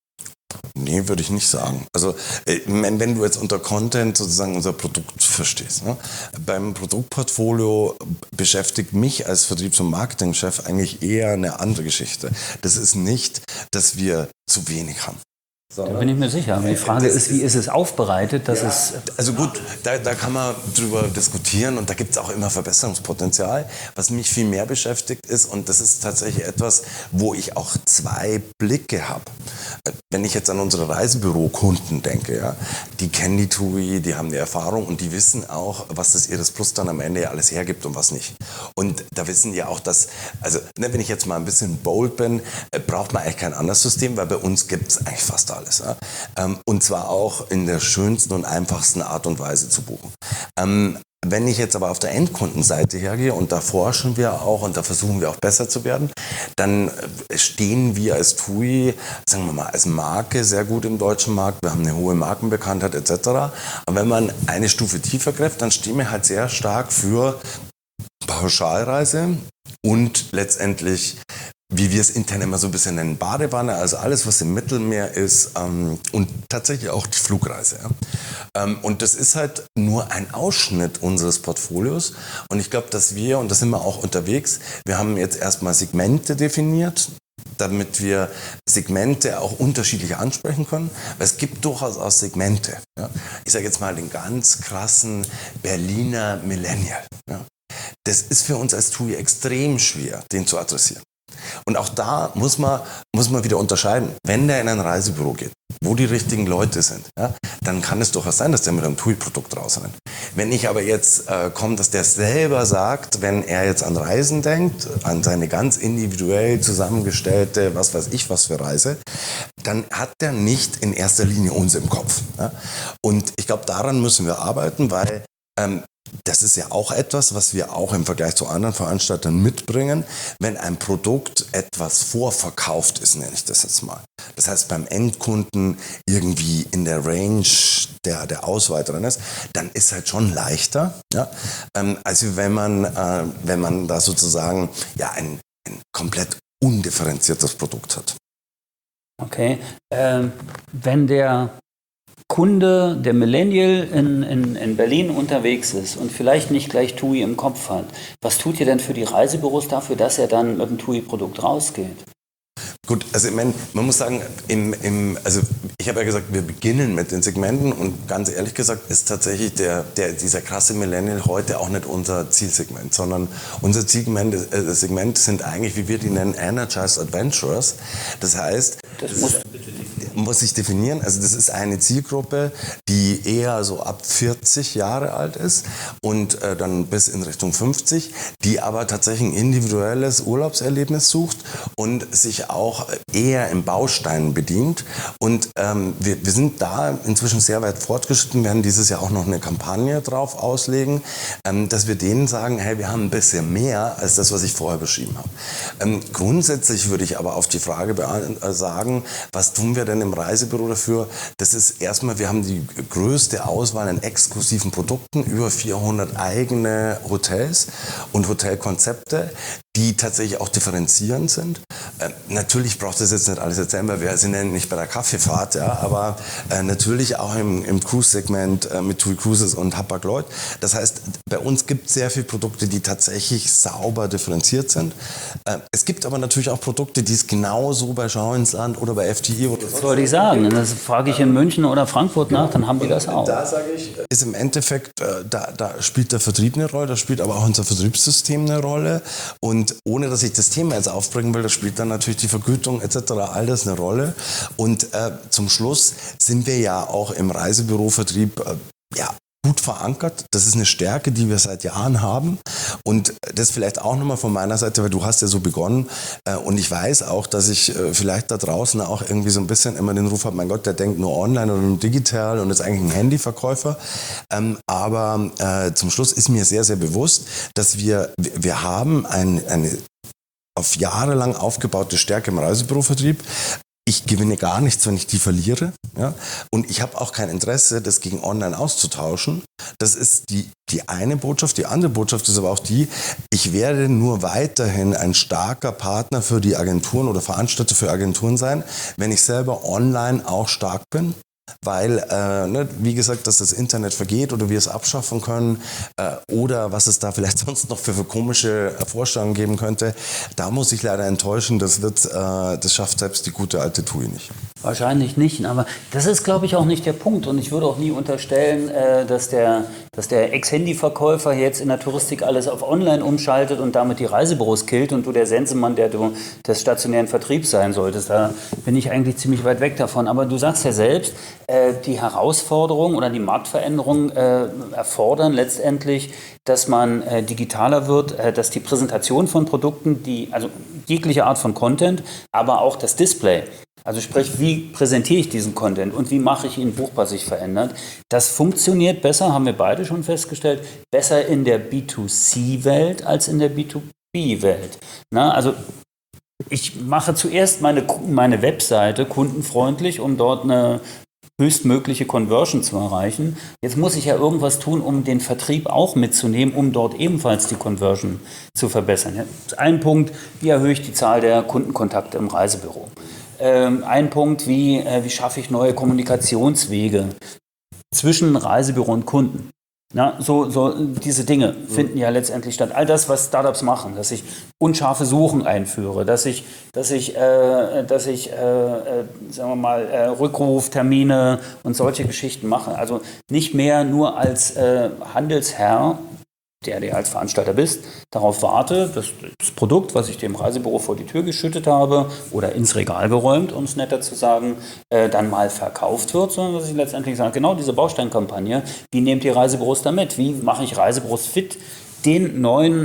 Nee, würde ich nicht sagen. Also wenn, wenn du jetzt unter Content sozusagen unser Produkt verstehst. Ne? Beim Produktportfolio beschäftigt mich als Vertriebs- und Marketingchef eigentlich eher eine andere Geschichte. Das ist nicht, dass wir zu wenig haben. Da bin ich mir sicher. Aber die Frage das ist, wie ist es aufbereitet? Dass ja, es also gut, da, da kann man drüber diskutieren und da gibt es auch immer Verbesserungspotenzial. Was mich viel mehr beschäftigt ist, und das ist tatsächlich etwas, wo ich auch zwei Blicke habe. Wenn ich jetzt an unsere Reisebürokunden denke, ja, die kennen die T U I, die haben die Erfahrung und die wissen auch, was das Iris Plus dann am Ende alles hergibt und was nicht. Und da wissen die auch, dass, also ne, wenn ich jetzt mal ein bisschen bold bin, braucht man eigentlich kein anderes System, weil bei uns gibt es eigentlich fast alles. Alles, ja? ähm, und zwar auch in der schönsten und einfachsten Art und Weise zu buchen. Ähm, wenn ich jetzt aber auf der Endkundenseite hergehe und da forschen wir auch und da versuchen wir auch besser zu werden, dann stehen wir als T U I, sagen wir mal, als Marke sehr gut im deutschen Markt. Wir haben eine hohe Markenbekanntheit et cetera. Aber wenn man eine Stufe tiefer greift, dann stehen wir halt sehr stark für Pauschalreise und letztendlich, wie wir es intern immer so ein bisschen nennen, Badewanne, also alles, was im Mittelmeer ist ähm, und tatsächlich auch die Flugreise. Ja. Ähm, und das ist halt nur ein Ausschnitt unseres Portfolios und ich glaube, dass wir, und da sind wir auch unterwegs, wir haben jetzt erstmal Segmente definiert, damit wir Segmente auch unterschiedlich ansprechen können. Weil es gibt durchaus auch Segmente. Ja? Ich sage jetzt mal den ganz krassen Berliner Millennial. Ja? Das ist für uns als T U I extrem schwer, den zu adressieren. Und auch da muss man, muss man wieder unterscheiden. Wenn der in ein Reisebüro geht, wo die richtigen Leute sind, ja, dann kann es durchaus sein, dass der mit einem T U I-Produkt rausrennt. Wenn ich aber jetzt äh, komme, dass der selber sagt, wenn er jetzt an Reisen denkt, an seine ganz individuell zusammengestellte, was weiß ich was für Reise, dann hat der nicht in erster Linie uns im Kopf. Ja. Und ich glaube, daran müssen wir arbeiten, weil ähm, das ist ja auch etwas, was wir auch im Vergleich zu anderen Veranstaltern mitbringen, wenn ein Produkt etwas vorverkauft ist, nenne ich das jetzt mal. Das heißt, beim Endkunden irgendwie in der Range der, der Auswahl drin ist, dann ist halt schon leichter, ja, ähm, als wenn man, äh, wenn man da sozusagen ja, ein, ein komplett undifferenziertes Produkt hat. Okay, ähm, wenn der Kunde, der Millennial in, in, in Berlin unterwegs ist und vielleicht nicht gleich T U I im Kopf hat, was tut ihr denn für die Reisebüros dafür, dass er dann mit dem T U I-Produkt rausgeht? Gut, also ich meine, man muss sagen, im, im, also ich habe ja gesagt, wir beginnen mit den Segmenten und ganz ehrlich gesagt ist tatsächlich der, der, dieser krasse Millennial heute auch nicht unser Zielsegment, sondern unser Zielsegment äh, Segment sind eigentlich, wie wir die nennen, Energized Adventurers. Das heißt, das muss, muss ich definieren, also das ist eine Zielgruppe, die eher so ab vierzig Jahre alt ist und äh, dann bis in Richtung fünfzig, die aber tatsächlich ein individuelles Urlaubserlebnis sucht und sich auch eher im Baustein bedient. Und ähm, wir, wir sind da inzwischen sehr weit fortgeschritten, werden dieses Jahr auch noch eine Kampagne drauf auslegen, ähm, dass wir denen sagen, hey, wir haben ein bisschen mehr als das, was ich vorher beschrieben habe. Ähm, grundsätzlich würde ich aber auf die Frage äh, sagen, was tun wir denn im Reisebüro dafür? Das ist erstmal, wir haben die größte Auswahl an exklusiven Produkten, über vierhundert eigene Hotels und Hotelkonzepte, die tatsächlich auch differenzierend sind. Äh, natürlich braucht das jetzt nicht alles erzählen, weil wir sind ja nicht bei der Kaffeefahrt, ja, aber äh, natürlich auch im, im Cruise-Segment äh, mit T U I Cruises und Hapag-Lloyd. Das heißt, bei uns gibt es sehr viele Produkte, die tatsächlich sauber differenziert sind. Äh, es gibt aber natürlich auch Produkte, die es genauso bei Schau ins Land oder bei F T I oder das wollte ich sagen. Das frage ich in München oder Frankfurt nach, dann haben die das auch. Da sage ich, ist im Endeffekt, äh, da, da spielt der Vertrieb eine Rolle, da spielt aber auch unser Vertriebssystem eine Rolle. Und ohne, dass ich das Thema jetzt aufbringen will, da spielt dann natürlich die Vergütung et cetera all das eine Rolle. Und äh, zum Schluss sind wir ja auch im Reisebürovertrieb äh, ja, gut verankert. Das ist eine Stärke, die wir seit Jahren haben. Und das vielleicht auch nochmal von meiner Seite, weil du hast ja so begonnen. Äh, und ich weiß auch, dass ich äh, vielleicht da draußen auch irgendwie so ein bisschen immer den Ruf habe, mein Gott, der denkt nur online oder nur digital und ist eigentlich ein Handyverkäufer. Ähm, aber äh, zum Schluss ist mir sehr, sehr bewusst, dass wir, wir haben ein, eine auf Jahre lang aufgebaute Stärke im Reisebürovertrieb. Ich gewinne gar nichts, wenn ich die verliere. Ja? Und ich habe auch kein Interesse, das gegen online auszutauschen. Das ist die, die eine Botschaft. Die andere Botschaft ist aber auch die, ich werde nur weiterhin ein starker Partner für die Agenturen oder Veranstalter für Agenturen sein, wenn ich selber online auch stark bin. Weil, äh, ne, wie gesagt, dass das Internet vergeht oder wir es abschaffen können äh, oder was es da vielleicht sonst noch für, für komische Vorstellungen geben könnte, da muss ich leider enttäuschen, das, wird, äh, das schafft selbst die gute alte T U I nicht. Wahrscheinlich nicht, aber das ist, glaube ich, auch nicht der Punkt. Und ich würde auch nie unterstellen, äh, dass der, dass der Ex-Handy-Verkäufer jetzt in der Touristik alles auf Online umschaltet und damit die Reisebüros killt und du der Sensenmann, der du des stationären Vertriebs sein solltest. Da bin ich eigentlich ziemlich weit weg davon. Aber du sagst ja selbst, äh, die Herausforderungen oder die Marktveränderungen äh, erfordern letztendlich, dass man äh, digitaler wird, äh, dass die Präsentation von Produkten, die, also jegliche Art von Content, aber auch das Display, also sprich, wie präsentiere ich diesen Content und wie mache ich ihn buchbar, sich verändert. Das funktioniert besser, haben wir beide schon festgestellt, besser in der B zwei C-Welt als in der B zwei B-Welt. Na, also ich mache zuerst meine, meine Webseite kundenfreundlich, um dort eine höchstmögliche Conversion zu erreichen. Jetzt muss ich ja irgendwas tun, um den Vertrieb auch mitzunehmen, um dort ebenfalls die Conversion zu verbessern. Ein Punkt, wie erhöhe ich die Zahl der Kundenkontakte im Reisebüro? Ähm, ein Punkt, wie, äh, wie schaffe ich neue Kommunikationswege zwischen Reisebüro und Kunden? Na, so, so diese Dinge finden ja letztendlich statt. All das, was Startups machen, dass ich unscharfe Suchen einführe, dass ich, dass ich, äh, dass ich, äh, äh, sagen wir mal, äh, Rückruftermine und solche Geschichten mache. Also nicht mehr nur als äh, Handelsherr, der, der als Veranstalter bist, darauf warte, dass das Produkt, was ich dem Reisebüro vor die Tür geschüttet habe oder ins Regal geräumt, um es netter zu sagen, äh, dann mal verkauft wird, sondern dass ich letztendlich sage, genau diese Bausteinkampagne, wie nehmt ihr Reisebüros damit? Wie mache ich Reisebüros fit? Den neuen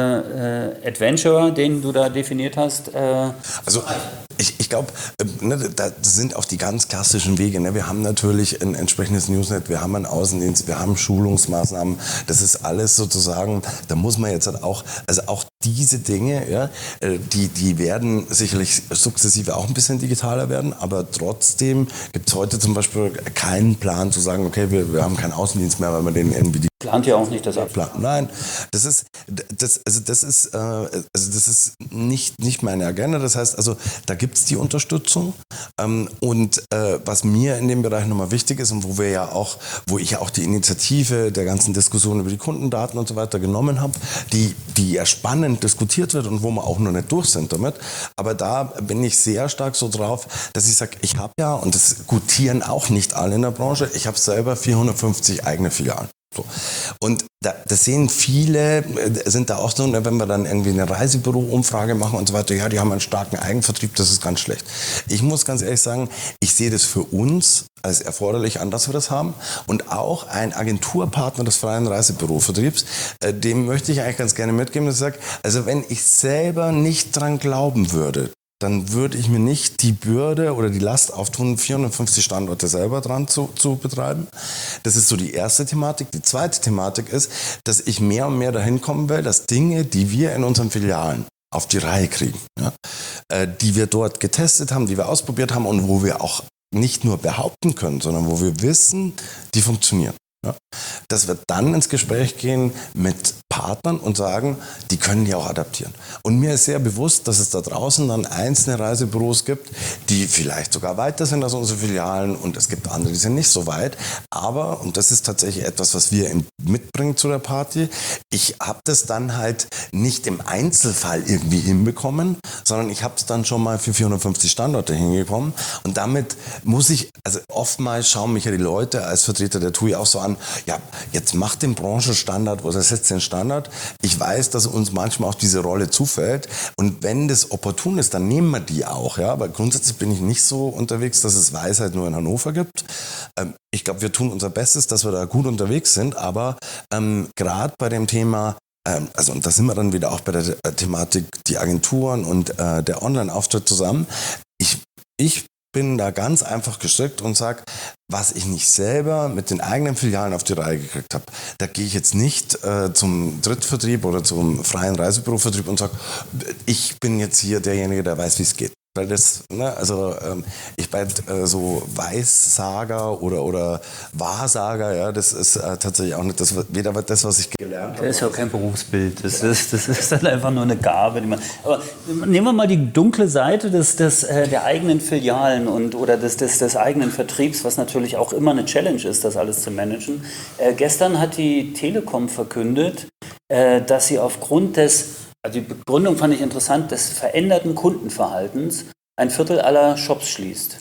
äh, äh, Adventure, den du da definiert hast. Äh also ich, ich glaube, äh, ne, das sind auch die ganz klassischen Wege. Ne? Wir haben natürlich ein entsprechendes Newsnet, wir haben einen Außendienst, wir haben Schulungsmaßnahmen. Das ist alles sozusagen, da muss man jetzt halt auch, also auch diese Dinge, ja, die, die werden sicherlich sukzessive auch ein bisschen digitaler werden, aber trotzdem gibt es heute zum Beispiel keinen Plan zu sagen, okay, wir, wir haben keinen Außendienst mehr, weil wir den irgendwie plant ja auch nicht das ab. Nein, das ist, das, also das ist, äh, also das ist nicht, nicht meine Agenda. Das heißt, also da gibt es die Unterstützung. Ähm, und äh, was mir in dem Bereich nochmal wichtig ist und wo wir ja auch, wo ich ja auch die Initiative der ganzen Diskussion über die Kundendaten und so weiter genommen habe, die, die ja spannend diskutiert wird und wo wir auch noch nicht durch sind damit. Aber da bin ich sehr stark so drauf, dass ich sage, ich habe ja, und das gutieren auch nicht alle in der Branche, ich habe selber vierhundertfünfzig eigene Filialen. So. Und da, das sehen viele, sind da auch so, wenn wir dann irgendwie eine Reisebüro-Umfrage machen und so weiter, ja, die haben einen starken Eigenvertrieb, das ist ganz schlecht. Ich muss ganz ehrlich sagen, ich sehe das für uns als erforderlich an, dass wir das haben. Und auch ein Agenturpartner des freien Reisebürovertriebs, äh, dem möchte ich eigentlich ganz gerne mitgeben, dass ich sage, also wenn ich selber nicht dran glauben würde, dann würde ich mir nicht die Bürde oder die Last auftun, vierhundertfünfzig Standorte selber dran zu, zu betreiben. Das ist so die erste Thematik. Die zweite Thematik ist, dass ich mehr und mehr dahin kommen will, dass Dinge, die wir in unseren Filialen auf die Reihe kriegen, ja, äh, die wir dort getestet haben, die wir ausprobiert haben und wo wir auch nicht nur behaupten können, sondern wo wir wissen, die funktionieren. Ja, dass wir dann ins Gespräch gehen mit Partnern und sagen, die können die auch adaptieren. Und mir ist sehr bewusst, dass es da draußen dann einzelne Reisebüros gibt, die vielleicht sogar weiter sind als unsere Filialen und es gibt andere, die sind nicht so weit. Aber, und das ist tatsächlich etwas, was wir mitbringen zu der Party, ich habe das dann halt nicht im Einzelfall irgendwie hinbekommen, sondern ich habe es dann schon mal für vierhundertfünfzig Standorte hingekommen. Und damit muss ich, also oftmals schauen mich ja die Leute als Vertreter der T U I auch so an, ja, jetzt macht den Branchenstandard oder setzt den Standard. Ich weiß, dass uns manchmal auch diese Rolle zufällt und wenn das opportun ist, dann nehmen wir die auch. Ja? Aber grundsätzlich bin ich nicht so unterwegs, dass es Weisheit nur in Hannover gibt. Ähm, ich glaube, wir tun unser Bestes, dass wir da gut unterwegs sind, aber ähm, gerade bei dem Thema, ähm, also und da sind wir dann wieder auch bei der äh, Thematik, die Agenturen und äh, der Online-Auftritt zusammen. Ich, ich bin da ganz einfach gestrickt und sage, was ich nicht selber mit den eigenen Filialen auf die Reihe gekriegt habe, da gehe ich jetzt nicht äh, zum Drittvertrieb oder zum freien Reisebürovertrieb und sage, ich bin jetzt hier derjenige, der weiß, wie es geht. Weil das, ne, also ähm, ich bei äh, so Weissager oder, oder Wahrsager, ja, das ist äh, tatsächlich auch nicht das, weder das, was ich gelernt habe. Das ist ja kein Berufsbild, das ist, das ist dann einfach nur eine Gabe. Die man, aber nehmen wir mal die dunkle Seite des, des, äh, der eigenen Filialen und, oder des, des, des eigenen Vertriebs, was natürlich auch immer eine Challenge ist, das alles zu managen. Äh, gestern hat die Telekom verkündet, äh, dass sie aufgrund des Also die Begründung fand ich interessant, des veränderten Kundenverhaltens ein Viertel aller Shops schließt.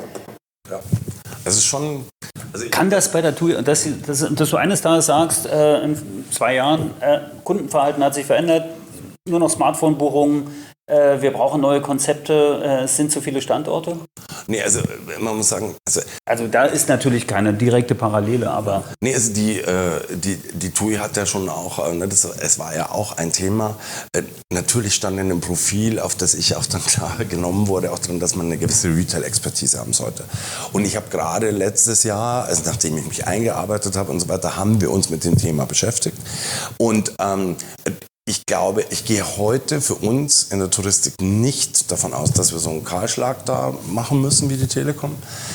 Ja, das ist schon... Also Kann das bei der T U I, dass, dass, dass du eines Tages sagst, äh, in zwei Jahren, äh, Kundenverhalten hat sich verändert, nur noch Smartphone-Buchungen, äh, wir brauchen neue Konzepte, äh, es sind zu viele Standorte? Nee, also man muss sagen... Also, also da ist natürlich keine direkte Parallele, aber... Nee, also die, äh, die, die T U I hat ja schon auch, äh, ne, das, es war ja auch ein Thema, äh, natürlich stand in dem Profil, auf das ich auch dann klar genommen wurde, auch drin, dass man eine gewisse Retail-Expertise haben sollte. Und ich habe gerade letztes Jahr, also nachdem ich mich eingearbeitet habe und so weiter, haben wir uns mit dem Thema beschäftigt. Und ähm, ich glaube, ich gehe heute für uns in der Touristik nicht davon aus, dass wir so einen Kahlschlag da machen müssen wie die Telekom.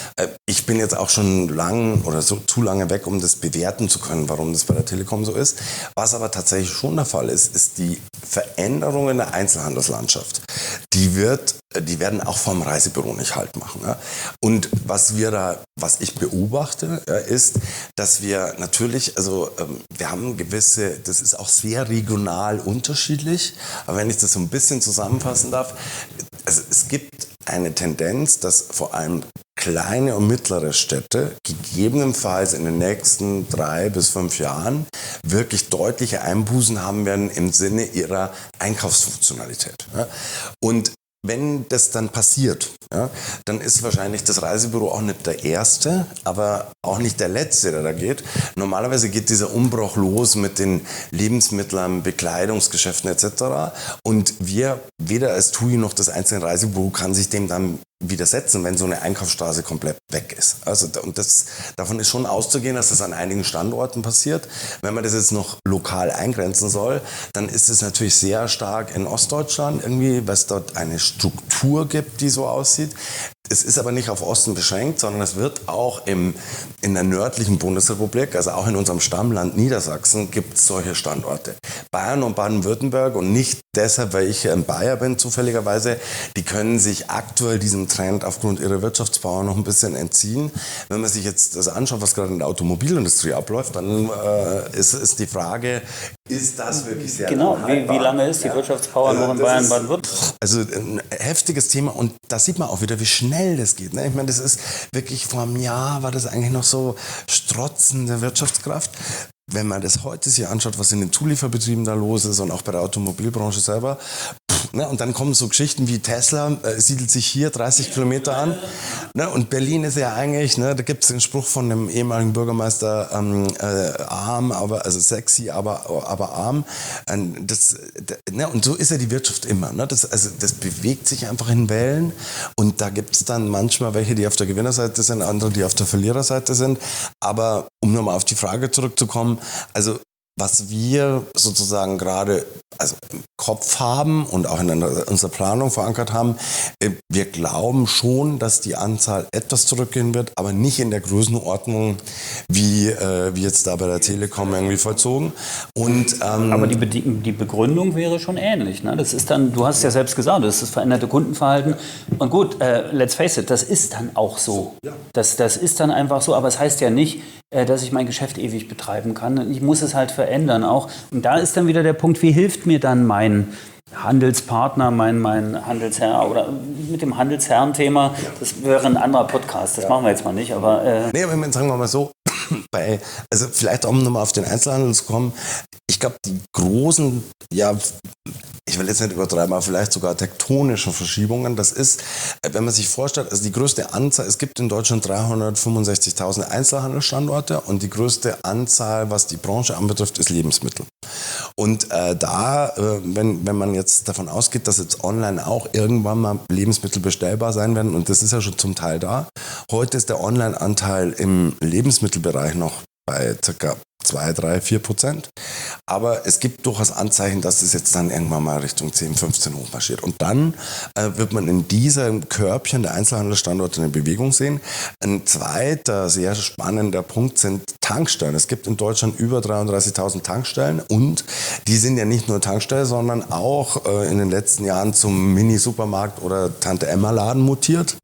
ich bin jetzt auch schon lang oder so zu lange weg, um das bewerten zu können, warum das bei der Telekom so ist. Was aber tatsächlich schon der Fall ist, ist die Veränderung in der Einzelhandelslandschaft. Die wird, die werden auch vom Reisebüro nicht halt machen. Ja. Und was wir da, was ich beobachte, ja, ist, dass wir natürlich, also ähm, wir haben gewisse, das ist auch sehr regional unterschiedlich, aber wenn ich das so ein bisschen zusammenfassen darf, also es gibt eine Tendenz, dass vor allem kleine und mittlere Städte gegebenenfalls in den nächsten drei bis fünf Jahren wirklich deutliche Einbußen haben werden im Sinne ihrer Einkaufsfunktionalität. Ja. Und wenn das dann passiert, ja, dann ist wahrscheinlich das Reisebüro auch nicht der Erste, aber auch nicht der Letzte, der da geht. Normalerweise geht dieser Umbruch los mit den Lebensmitteln, Bekleidungsgeschäften et cetera. Und wir, weder als T U I noch das einzelne Reisebüro kann sich dem dann widersetzen, wenn so eine Einkaufsstraße komplett weg ist. Also, und das, davon ist schon auszugehen, dass das an einigen Standorten passiert. Wenn man das jetzt noch lokal eingrenzen soll, dann ist es natürlich sehr stark in Ostdeutschland irgendwie, weil es dort eine Struktur gibt, die so aussieht. Es ist aber nicht auf Osten beschränkt, sondern es wird auch im, in der nördlichen Bundesrepublik, also auch in unserem Stammland Niedersachsen, gibt es solche Standorte. Bayern und Baden-Württemberg, und nicht deshalb, weil ich hier ein Bayer bin zufälligerweise, die können sich aktuell diesem Trend aufgrund ihrer Wirtschaftsbauer noch ein bisschen entziehen. Wenn man sich jetzt das anschaut, was gerade in der Automobilindustrie abläuft, dann äh, ist, ist die Frage, ist das wirklich sehr Genau, wie, wie lange ist die ja. Wirtschaftspower noch in Bayern, Baden-Württemberg? Also ein heftiges Thema, und da sieht man auch wieder, wie schnell das geht. Ne? Ich meine, das ist wirklich, vor einem Jahr war das eigentlich noch so strotzende Wirtschaftskraft. Wenn man das heute sich anschaut, was in den Zulieferbetrieben da los ist und auch bei der Automobilbranche selber, pff, ne? Und dann kommen so Geschichten wie Tesla, äh, siedelt sich hier dreißig Kilometer an, ne? Und Berlin ist ja eigentlich, ne, da gibt es den Spruch von dem ehemaligen Bürgermeister, ähm, äh, arm, aber, also sexy, aber, aber arm. Ähm, das, ne? Und so ist ja die Wirtschaft immer. Ne? Das, also, das bewegt sich einfach in Wellen, und da gibt es dann manchmal welche, die auf der Gewinnerseite sind, andere, die auf der Verliererseite sind. Aber um nochmal auf die Frage zurückzukommen, also was wir sozusagen gerade also im Kopf haben und auch in unserer Planung verankert haben, wir glauben schon, dass die Anzahl etwas zurückgehen wird, aber nicht in der Größenordnung wie, äh, wie jetzt da bei der Telekom irgendwie vollzogen. Und, ähm, aber die, Be- die Begründung wäre schon ähnlich. Ne? Das ist dann, du hast ja selbst gesagt, das ist das veränderte Kundenverhalten. Und gut, äh, let's face it, das ist dann auch so. Das, das ist dann einfach so, aber es heißt ja nicht, äh, dass ich mein Geschäft ewig betreiben kann. Ich muss es halt verändern auch. Und da ist dann wieder der Punkt, wie hilft mir dann mein Handelspartner, mein, mein Handelsherr oder mit dem Handelsherren-Thema, das wäre ein anderer Podcast, das ja. machen wir jetzt mal nicht, aber... Äh nee, aber sagen wir mal so, bei, also vielleicht auch um nochmal auf den Einzelhandel zu kommen, ich glaube, die großen, ja, ich will jetzt nicht übertreiben, aber vielleicht sogar tektonische Verschiebungen, das ist, wenn man sich vorstellt, also die größte Anzahl, es gibt in Deutschland dreihundertfünfundsechzigtausend Einzelhandelsstandorte, und die größte Anzahl, was die Branche anbetrifft, ist Lebensmittel. Und äh, da, äh, wenn, wenn man jetzt davon ausgeht, dass jetzt online auch irgendwann mal Lebensmittel bestellbar sein werden, und das ist ja schon zum Teil da, heute ist der Online-Anteil im Lebensmittelbereich noch bei ca. zwei, drei, vier Prozent. Aber es gibt durchaus Anzeichen, dass es jetzt dann irgendwann mal Richtung zehn, fünfzehn hochmarschiert. Und dann äh, wird man in diesem Körbchen der Einzelhandelsstandorte eine Bewegung sehen. Ein zweiter sehr spannender Punkt sind Tankstellen. Es gibt in Deutschland über dreiunddreißigtausend Tankstellen, und die sind ja nicht nur Tankstellen, sondern auch äh, in den letzten Jahren zum Mini-Supermarkt oder Tante-Emma-Laden mutiert.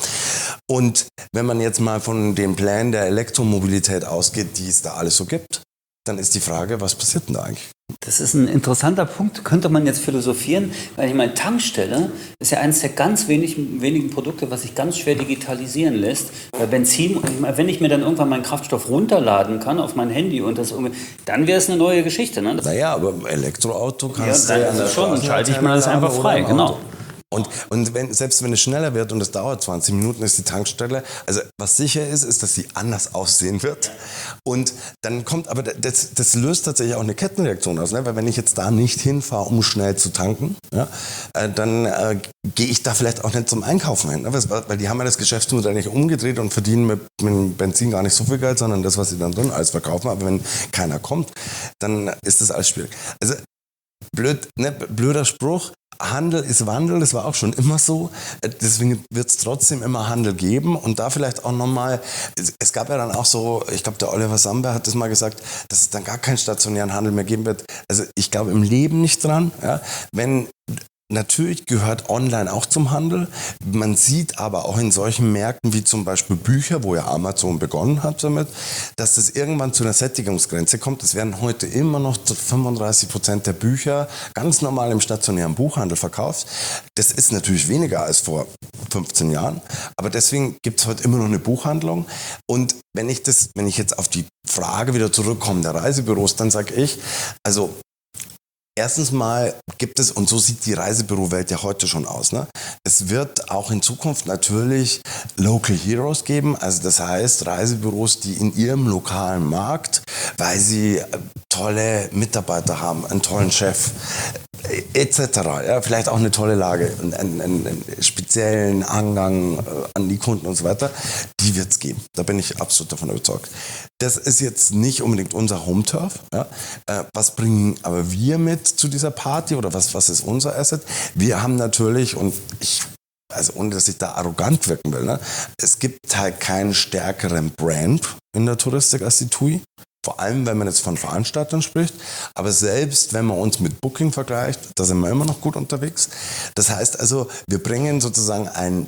Und wenn man jetzt mal von den Plänen der Elektromobilität ausgeht, die es da alles so gibt, dann ist die Frage, was passiert denn da eigentlich? Das ist ein interessanter Punkt, könnte man jetzt philosophieren, weil ich meine, Tankstelle ist ja eines der ganz wenigen, wenigen Produkte, was sich ganz schwer digitalisieren lässt. Weil Benzin, wenn ich mir dann irgendwann meinen Kraftstoff runterladen kann auf mein Handy und das irgendwie, dann wäre es eine neue Geschichte. Ne? Naja, aber Elektroauto kannst ja, du dann ist es schon, dann schalte ich mir das einfach frei, genau. Und, und wenn, selbst wenn es schneller wird und es dauert zwanzig Minuten, ist die Tankstelle, also was sicher ist, ist, dass sie anders aussehen wird. Und dann kommt, aber das, das löst tatsächlich auch eine Kettenreaktion aus, ne? Weil wenn ich jetzt da nicht hinfahre, um schnell zu tanken, ja, äh, dann äh, gehe ich da vielleicht auch nicht zum Einkaufen hin. Ne? Weil die haben ja das Geschäftsmodell eigentlich umgedreht und verdienen mit, mit Benzin gar nicht so viel Geld, sondern das, was sie dann drin alles verkaufen. Aber wenn keiner kommt, dann ist das alles schwierig. Also blöd, ne? Blöder Spruch. Handel ist Wandel, das war auch schon immer so. Deswegen wird es trotzdem immer Handel geben. Und da vielleicht auch nochmal, es, es gab ja dann auch so, ich glaube, der Oliver Samba hat das mal gesagt, dass es dann gar keinen stationären Handel mehr geben wird. Also ich glaube im Leben nicht dran. Ja? Wenn Natürlich gehört Online auch zum Handel. Man sieht aber auch in solchen Märkten wie zum Beispiel Bücher, wo ja Amazon begonnen hat damit, dass das irgendwann zu einer Sättigungsgrenze kommt. Es werden heute immer noch fünfunddreißig Prozent der Bücher ganz normal im stationären Buchhandel verkauft. Das ist natürlich weniger als vor fünfzehn Jahren, aber deswegen gibt es heute immer noch eine Buchhandlung. Und wenn ich das, wenn ich jetzt auf die Frage wieder zurückkomme der Reisebüros, dann sage ich, also erstens mal gibt es, und so sieht die Reisebürowelt ja heute schon aus, ne? Es wird auch in Zukunft natürlich Local Heroes geben, also das heißt Reisebüros, die in ihrem lokalen Markt, weil sie tolle Mitarbeiter haben, einen tollen Chef, et cetera. Ja, vielleicht auch eine tolle Lage, einen, einen, einen speziellen Angang an die Kunden und so weiter, die wird es geben. Da bin ich absolut davon überzeugt. Das ist jetzt nicht unbedingt unser Home-Turf. Ja. Äh, was bringen aber wir mit zu dieser Party oder was, was ist unser Asset? Wir haben natürlich, und ich, also ohne dass ich da arrogant wirken will, ne, es gibt halt keinen stärkeren Brand in der Touristik als die T U I. Vor allem, wenn man jetzt von Veranstaltern spricht. Aber selbst wenn man uns mit Booking vergleicht, da sind wir immer noch gut unterwegs. Das heißt also, wir bringen sozusagen ein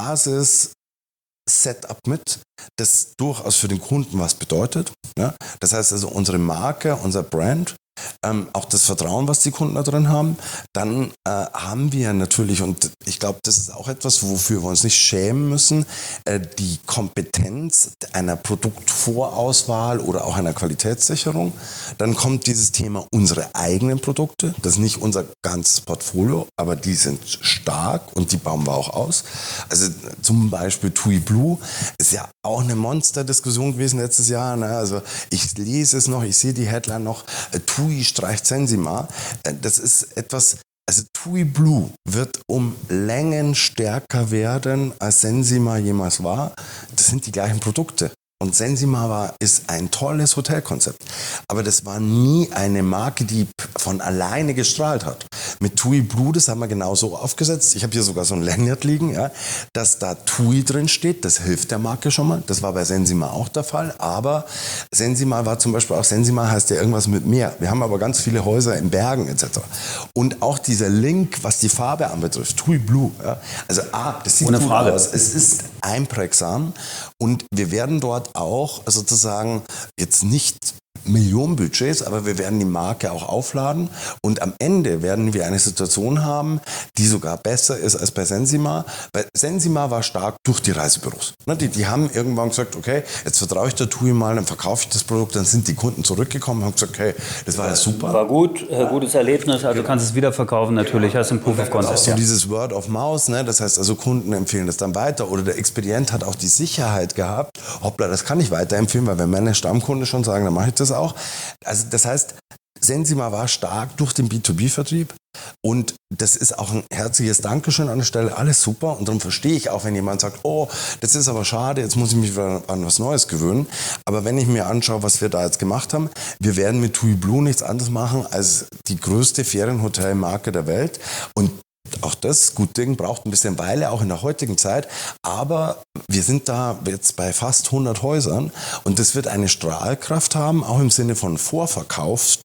Basis-Setup mit, das durchaus für den Kunden was bedeutet. Ja? Das heißt also, unsere Marke, unser Brand, ähm, auch das Vertrauen, was die Kunden da drin haben. Dann äh, haben wir natürlich, und ich glaube, das ist auch etwas, wofür wir uns nicht schämen müssen, äh, die Kompetenz einer Produktvorauswahl oder auch einer Qualitätssicherung. Dann kommt dieses Thema unsere eigenen Produkte. Das ist nicht unser ganzes Portfolio, aber die sind stark und die bauen wir auch aus. Also zum Beispiel T U I Blue ist ja auch eine Monsterdiskussion gewesen letztes Jahr. Ne? Also ich lese es noch, ich sehe die Headline noch, äh, T U I streicht Sensima. Äh, das ist etwas, also T U I Blue wird um Längen stärker werden, als Sensima jemals war. Das sind die gleichen Produkte. Und Sensima war, ist ein tolles Hotelkonzept. Aber das war nie eine Marke, die von alleine gestrahlt hat. Mit T U I Blue, das haben wir genau so aufgesetzt. Ich habe hier sogar so ein Lanyard liegen, ja, dass da T U I drin steht. Das hilft der Marke schon mal. Das war bei Sensima auch der Fall. Aber Sensima war zum Beispiel auch, Sensima heißt ja irgendwas mit Meer. Wir haben aber ganz viele Häuser in Bergen et cetera. Und auch dieser Link, was die Farbe anbetrifft, T U I Blue. Ja, also A, das sieht Ohne gut Frage. aus. Es ist einprägsam. Und wir werden dort auch sozusagen jetzt nicht Millionenbudgets, aber wir werden die Marke auch aufladen und am Ende werden wir eine Situation haben, die sogar besser ist als bei Sensima, weil Sensima war stark durch die Reisebüros. Die, die haben irgendwann gesagt, okay, jetzt vertraue ich der T U I mal, dann verkaufe ich das Produkt, dann sind die Kunden zurückgekommen und haben gesagt, okay, das war ja super. War gut, äh, gutes Erlebnis, also du kannst es wieder verkaufen natürlich, hast ein Proof of Concept. Auch so Ja. dieses Word of Mouth, ne? Das heißt also Kunden empfehlen das dann weiter oder der Expedient hat auch die Sicherheit gehabt, hoppla, das kann ich weiterempfehlen, weil wenn meine Stammkunden schon sagen, dann mache ich das auch. Also das heißt, Sensima war stark durch den B zwei B-Vertrieb und das ist auch ein herzliches Dankeschön an der Stelle, alles super und darum verstehe ich auch, wenn jemand sagt, oh, das ist aber schade, jetzt muss ich mich wieder an was Neues gewöhnen, aber wenn ich mir anschaue, was wir da jetzt gemacht haben, wir werden mit T U I Blue nichts anderes machen als die größte Ferienhotelmarke der Welt und auch das, gut Ding, braucht ein bisschen Weile, auch in der heutigen Zeit. Aber wir sind da jetzt bei fast hundert Häusern und das wird eine Strahlkraft haben, auch im Sinne von Vorverkauf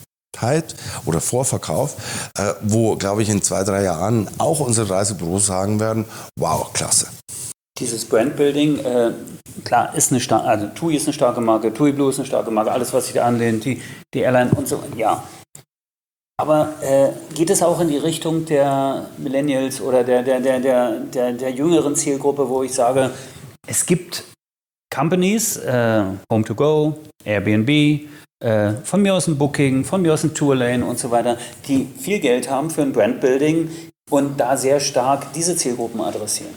oder Vorverkauf, äh, wo, glaube ich, in zwei, drei Jahren auch unsere Reisebüros sagen werden, wow, klasse. Dieses Brandbuilding, äh, klar, ist eine starke, also T U I ist eine starke Marke, T U I Blue ist eine starke Marke, alles, was sich da anlehnt, die, die Airline und so, ja. Aber äh, geht es auch in die Richtung der Millennials oder der, der, der, der, der, der jüngeren Zielgruppe, wo ich sage, es gibt Companies, äh, Home to Go, Airbnb, äh, von mir aus ein Booking, von mir aus ein Tourlane und so weiter, die viel Geld haben für ein Brandbuilding und da sehr stark diese Zielgruppen adressieren.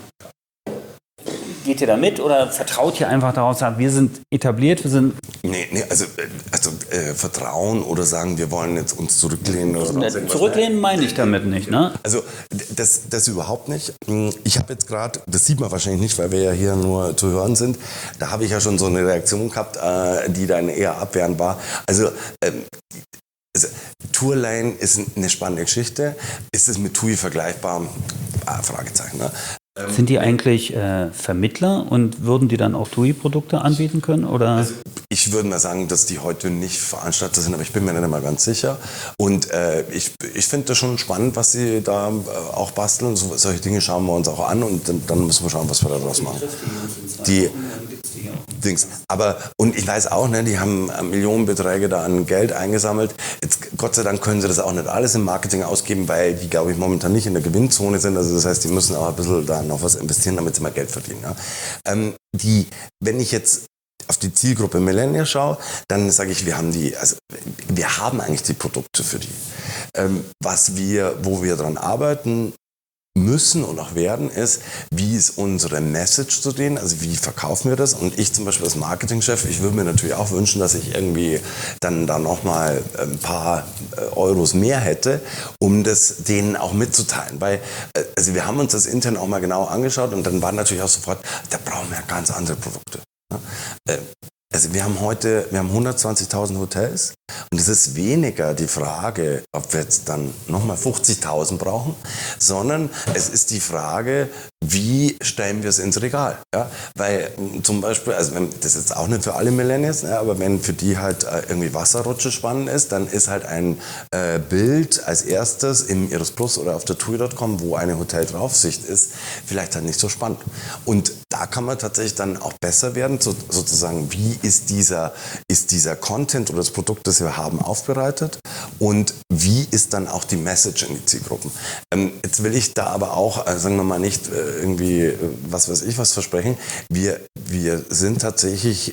Geht ihr da mit oder vertraut ihr einfach darauf, sagt, wir sind etabliert, wir sind... Nee, nee, also, also äh, Vertrauen oder sagen, wir wollen jetzt uns zurücklehnen oder sonst irgendwas. Zurücklehnen meine ich damit nicht, ne? Also das, das überhaupt nicht. Ich habe jetzt gerade, das sieht man wahrscheinlich nicht, weil wir ja hier nur zu hören sind, da habe ich ja schon so eine Reaktion gehabt, äh, die dann eher abwehrend war. Also ähm, Also, Tourlane ist eine spannende Geschichte. Ist es mit TUI vergleichbar? Ah, Fragezeichen. Ne? Ähm, Sind die eigentlich äh, Vermittler und würden die dann auch TUI-Produkte anbieten können? Oder? Also ich würde mal sagen, dass die heute nicht Veranstalter sind, aber ich bin mir nicht immer ganz sicher. Und äh, ich, ich finde das schon spannend, was sie da äh, auch basteln. So, solche Dinge schauen wir uns auch an und dann, dann müssen wir schauen, was wir daraus machen. Die Dings. Aber, und ich weiß auch, ne, die haben Millionenbeträge da an Geld eingesammelt. Jetzt, Gott sei Dank können sie das auch nicht alles im Marketing ausgeben, weil die, glaube ich, momentan nicht in der Gewinnzone sind. Also das heißt, die müssen auch ein bisschen da noch was investieren, damit sie mal Geld verdienen. Ja. Ähm, die, wenn ich jetzt auf die Zielgruppe Millennials schaue, dann sage ich, wir haben die, also wir haben eigentlich die Produkte für die. Ähm, was wir, wo wir dran arbeiten müssen und auch werden, ist, wie ist unsere Message zu denen, also wie verkaufen wir das? Und ich zum Beispiel als Marketingchef, ich würde mir natürlich auch wünschen, dass ich irgendwie dann da nochmal ein paar Euros mehr hätte, um das denen auch mitzuteilen. Weil, also wir haben uns das intern auch mal genau angeschaut und dann war natürlich auch sofort, da brauchen wir ganz andere Produkte. Also wir haben heute, wir haben hundertzwanzigtausend Hotels und es ist weniger die Frage, ob wir jetzt dann nochmal fünfzigtausend brauchen, sondern es ist die Frage, wie stellen wir es ins Regal? Ja? Weil zum Beispiel, also wenn, das ist jetzt auch nicht für alle Millennials, ja, aber wenn für die halt äh, irgendwie Wasserrutsche spannend ist, dann ist halt ein äh, Bild als erstes im Iris Plus oder auf der TUI Punkt com, wo eine Hoteldraufsicht ist, vielleicht halt nicht so spannend. Und da kann man tatsächlich dann auch besser werden, so, sozusagen, wie ist dieser, ist dieser Content oder das Produkt, das wir haben, aufbereitet und wie ist dann auch die Message in die Zielgruppen. Ähm, jetzt will ich da aber auch, äh, sagen wir mal, nicht äh, irgendwie, äh, was weiß ich, was versprechen. Wir, wir sind tatsächlich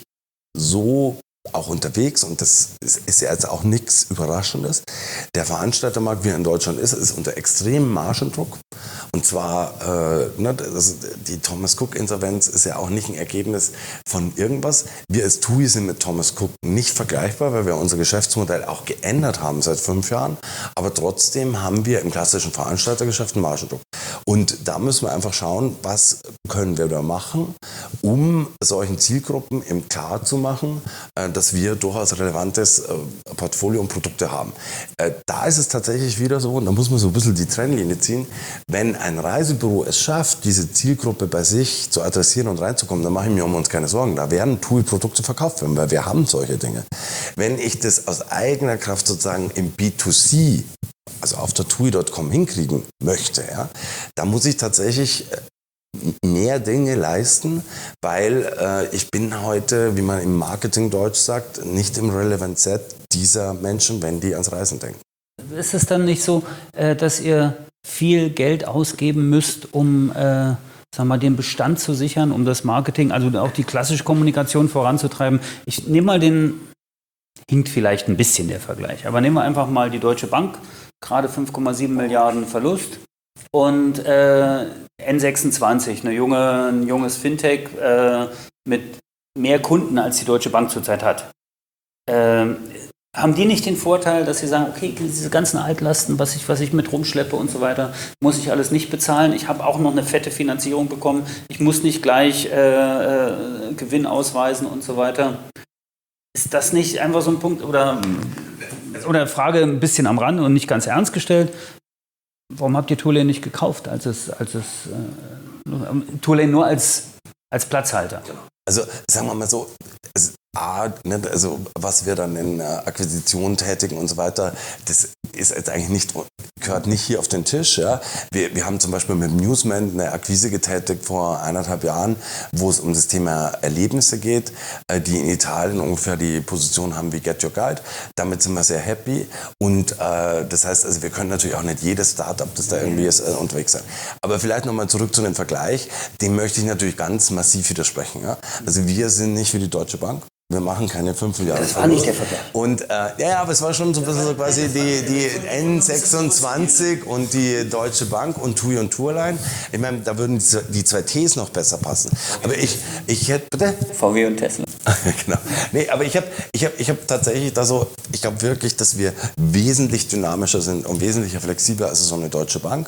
so auch unterwegs und das ist, ist ja jetzt auch nichts Überraschendes. Der Veranstaltermarkt, wie er in Deutschland ist, ist unter extremem Margendruck. Und zwar, äh, ne, das, die Thomas Cook-Insolvenz ist ja auch nicht ein Ergebnis von irgendwas. Wir als TUI sind mit Thomas Cook nicht vergleichbar, weil wir unser Geschäftsmodell auch geändert haben seit fünf Jahren. Aber trotzdem haben wir im klassischen Veranstaltergeschäft einen Margendruck. Und da müssen wir einfach schauen, was können wir da machen, um solchen Zielgruppen im Klar zu machen, äh, dass wir durchaus relevantes äh, Portfolio und Produkte haben. Äh, da ist es tatsächlich wieder so, und da muss man so ein bisschen die Trennlinie ziehen, wenn ein Reisebüro es schafft, diese Zielgruppe bei sich zu adressieren und reinzukommen, dann mache ich mir um uns keine Sorgen. Da werden TUI-Produkte verkauft werden, weil wir haben solche Dinge. Wenn ich das aus eigener Kraft sozusagen im B zwei C, also auf der TUI Punkt com hinkriegen möchte, ja, da muss ich tatsächlich mehr Dinge leisten, weil äh, ich bin heute, wie man im Marketing Deutsch sagt, nicht im Relevant Set dieser Menschen, wenn die ans Reisen denken. Ist es dann nicht so, äh, dass ihr viel Geld ausgeben müsst, um äh, sag mal, den Bestand zu sichern, um das Marketing, also auch die klassische Kommunikation voranzutreiben? Ich nehme mal den, hinkt vielleicht ein bisschen der Vergleich, aber nehmen wir einfach mal die Deutsche Bank, gerade fünf Komma sieben Milliarden Verlust. Und äh, N sechsundzwanzig, eine junge, ein junges Fintech äh, mit mehr Kunden, als die Deutsche Bank zurzeit hat. Ähm, haben die nicht den Vorteil, dass sie sagen, okay, diese ganzen Altlasten, was ich, was ich mit rumschleppe und so weiter, muss ich alles nicht bezahlen. Ich habe auch noch eine fette Finanzierung bekommen. Ich muss nicht gleich äh, äh, Gewinn ausweisen und so weiter. Ist das nicht einfach so ein Punkt? Oder, oder Frage ein bisschen am Rande und nicht ganz ernst gestellt. Warum habt ihr Tourlane nicht gekauft, als es, als es äh, Tourlane nur als, als Platzhalter? Also sagen wir mal so, es, A, ne, also was wir dann in äh, Akquisitionen tätigen und so weiter, das ist jetzt eigentlich nicht, gehört nicht hier auf den Tisch. Ja. Wir, wir haben zum Beispiel mit Musement eine Akquise getätigt vor eineinhalb Jahren, wo es um das Thema Erlebnisse geht, äh, die in Italien ungefähr die Position haben wie Get Your Guide. Damit sind wir sehr happy und äh, das heißt, also wir können natürlich auch nicht jedes Startup, das da irgendwie ist, äh, unterwegs sein. Aber vielleicht nochmal zurück zu dem Vergleich, dem möchte ich natürlich ganz massiv widersprechen. Ja. Also wir sind nicht wie die Deutsche Bank. Wir machen keine fünf Milliarden. Das war nicht der Vergleich. Und äh, ja, ja, aber es war schon so ein bisschen so quasi die, die N sechsundzwanzig und die Deutsche Bank und TUI und Tourline. Ich meine, da würden die zwei Ts noch besser passen. Aber ich, ich hätte, bitte? V W und Tesla. genau. Nee, aber ich habe ich hab, ich hab tatsächlich da so, ich glaube wirklich, dass wir wesentlich dynamischer sind und wesentlich flexibler als so eine Deutsche Bank.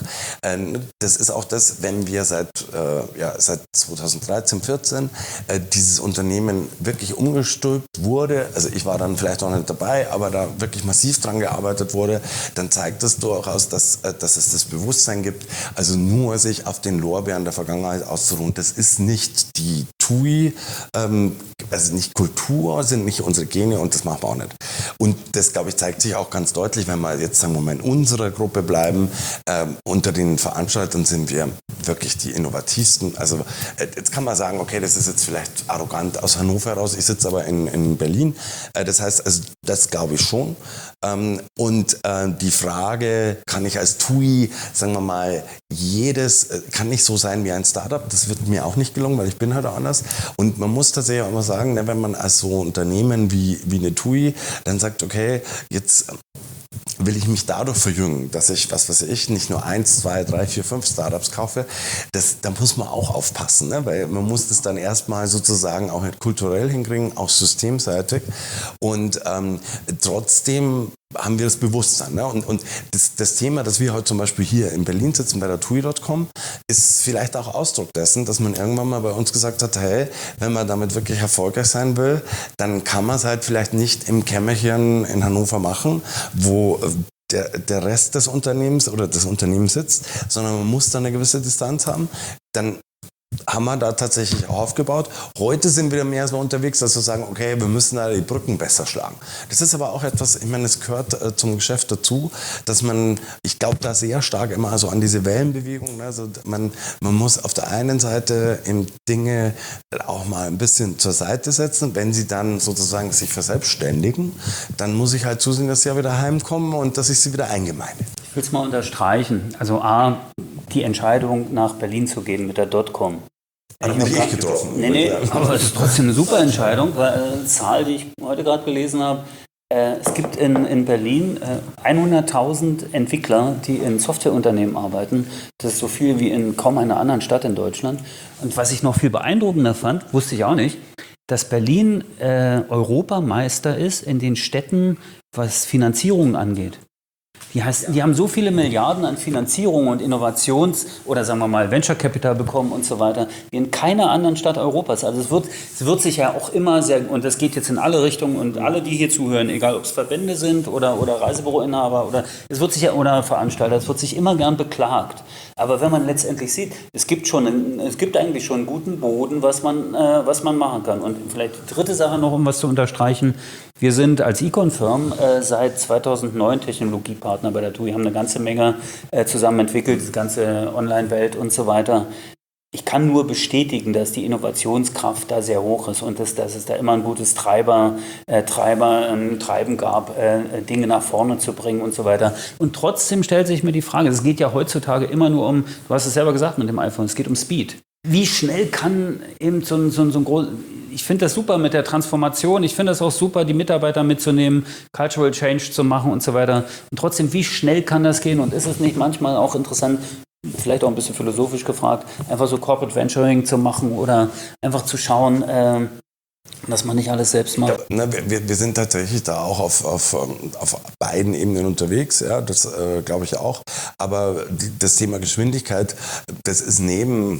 Das ist auch das, wenn wir seit, ja, seit zweitausenddreizehn, vierzehn dieses Unternehmen wirklich umgestülpt wurde, also ich war dann vielleicht auch nicht dabei, aber da wirklich massiv dran gearbeitet wurde, dann zeigt das durchaus, dass, dass es das Bewusstsein gibt, also nur sich auf den Lorbeeren der Vergangenheit auszuruhen. Das ist nicht die T U I, ähm, also nicht Kultur, sind nicht unsere Gene und das machen wir auch nicht. Und das, glaube ich, zeigt sich auch ganz deutlich, wenn wir jetzt, sagen wir mal, in unserer Gruppe bleiben. Ähm, unter den Veranstaltern sind wir wirklich die innovativsten. Also äh, jetzt kann man sagen, okay, das ist jetzt vielleicht arrogant aus Hannover heraus, ich sitze aber in, in Berlin. Äh, das heißt, also, das glaube ich schon. Ähm, und äh, die Frage, kann ich als T U I, sagen wir mal, jedes, äh, kann nicht so sein wie ein Startup, das wird mir auch nicht gelungen, weil ich bin halt auch anders. Und man muss tatsächlich auch immer sagen, ne, wenn man als so Unternehmen wie, wie eine T U I dann sagt, okay, jetzt will ich mich dadurch verjüngen, dass ich, was weiß ich, nicht nur eins, zwei, drei, vier, fünf Startups kaufe, das, da muss man auch aufpassen, ne? Weil man muss das dann erstmal sozusagen auch kulturell hinkriegen, auch systemseitig und ähm, trotzdem haben wir das Bewusstsein. Ne? Und, und das, das Thema, dass wir heute zum Beispiel hier in Berlin sitzen bei der T U I Punkt com, ist vielleicht auch Ausdruck dessen, dass man irgendwann mal bei uns gesagt hat, hey, wenn man damit wirklich erfolgreich sein will, dann kann man es halt vielleicht nicht im Kämmerchen in Hannover machen, wo der, der Rest des Unternehmens oder des Unternehmens sitzt, sondern man muss da eine gewisse Distanz haben. Dann haben wir da tatsächlich auch aufgebaut. Heute sind wir mehr so unterwegs, dass wir sagen, okay, wir müssen da die Brücken besser schlagen. Das ist aber auch etwas, ich meine, es gehört äh, zum Geschäft dazu, dass man, ich glaube da sehr stark immer also an diese Wellenbewegung, ne? Also man, man muss auf der einen Seite eben Dinge auch mal ein bisschen zur Seite setzen, wenn sie dann sozusagen sich verselbstständigen, dann muss ich halt zusehen, dass sie ja wieder heimkommen und dass ich sie wieder eingemeinde. Ich will es mal unterstreichen. Also A, die Entscheidung nach Berlin zu gehen mit der Dotcom. Hat nicht ich getroffen. Nee, nee, aber es ist trotzdem eine super Entscheidung, weil eine Zahl, die ich heute gerade gelesen habe, äh, es gibt in, in Berlin äh, hunderttausend Entwickler, die in Softwareunternehmen arbeiten. Das ist so viel wie in kaum einer anderen Stadt in Deutschland. Und was ich noch viel beeindruckender fand, wusste ich auch nicht, dass Berlin äh, Europameister ist in den Städten, was Finanzierung angeht. Die, heißt, die haben so viele Milliarden an Finanzierung und Innovations- oder sagen wir mal Venture Capital bekommen und so weiter, wie in keiner anderen Stadt Europas. Also es wird, es wird sich ja auch immer sehr, und das geht jetzt in alle Richtungen und alle, die hier zuhören, egal ob es Verbände sind oder, oder Reisebüroinhaber oder, es wird sich ja, oder Veranstalter, es wird sich immer gern beklagt. Aber wenn man letztendlich sieht, es gibt, schon einen, es gibt eigentlich schon einen guten Boden, was man, äh, was man machen kann. Und vielleicht die dritte Sache noch, um was zu unterstreichen. Wir sind als Econ-Firm äh, seit zweitausendneun Technologiepartner bei der T U I, haben eine ganze Menge äh, zusammen entwickelt, die ganze Online-Welt und so weiter. Ich kann nur bestätigen, dass die Innovationskraft da sehr hoch ist und dass, dass es da immer ein gutes Treiber, äh, Treiber, ähm, Treiben gab, äh, Dinge nach vorne zu bringen und so weiter. Und trotzdem stellt sich mir die Frage, es geht ja heutzutage immer nur um, du hast es selber gesagt mit dem iPhone, es geht um Speed. Wie schnell kann eben so ein, so ein, so ein groß, ich finde das super mit der Transformation, ich finde das auch super, die Mitarbeiter mitzunehmen, Cultural Change zu machen und so weiter. Und trotzdem, wie schnell kann das gehen? Und ist es nicht manchmal auch interessant, vielleicht auch ein bisschen philosophisch gefragt, einfach so Corporate Venturing zu machen oder einfach zu schauen, äh, dass man nicht alles selbst macht? Ja, ne, wir, wir sind tatsächlich da auch auf, auf, auf beiden Ebenen unterwegs, ja, das äh, glaube ich auch. Aber die, das Thema Geschwindigkeit, das ist neben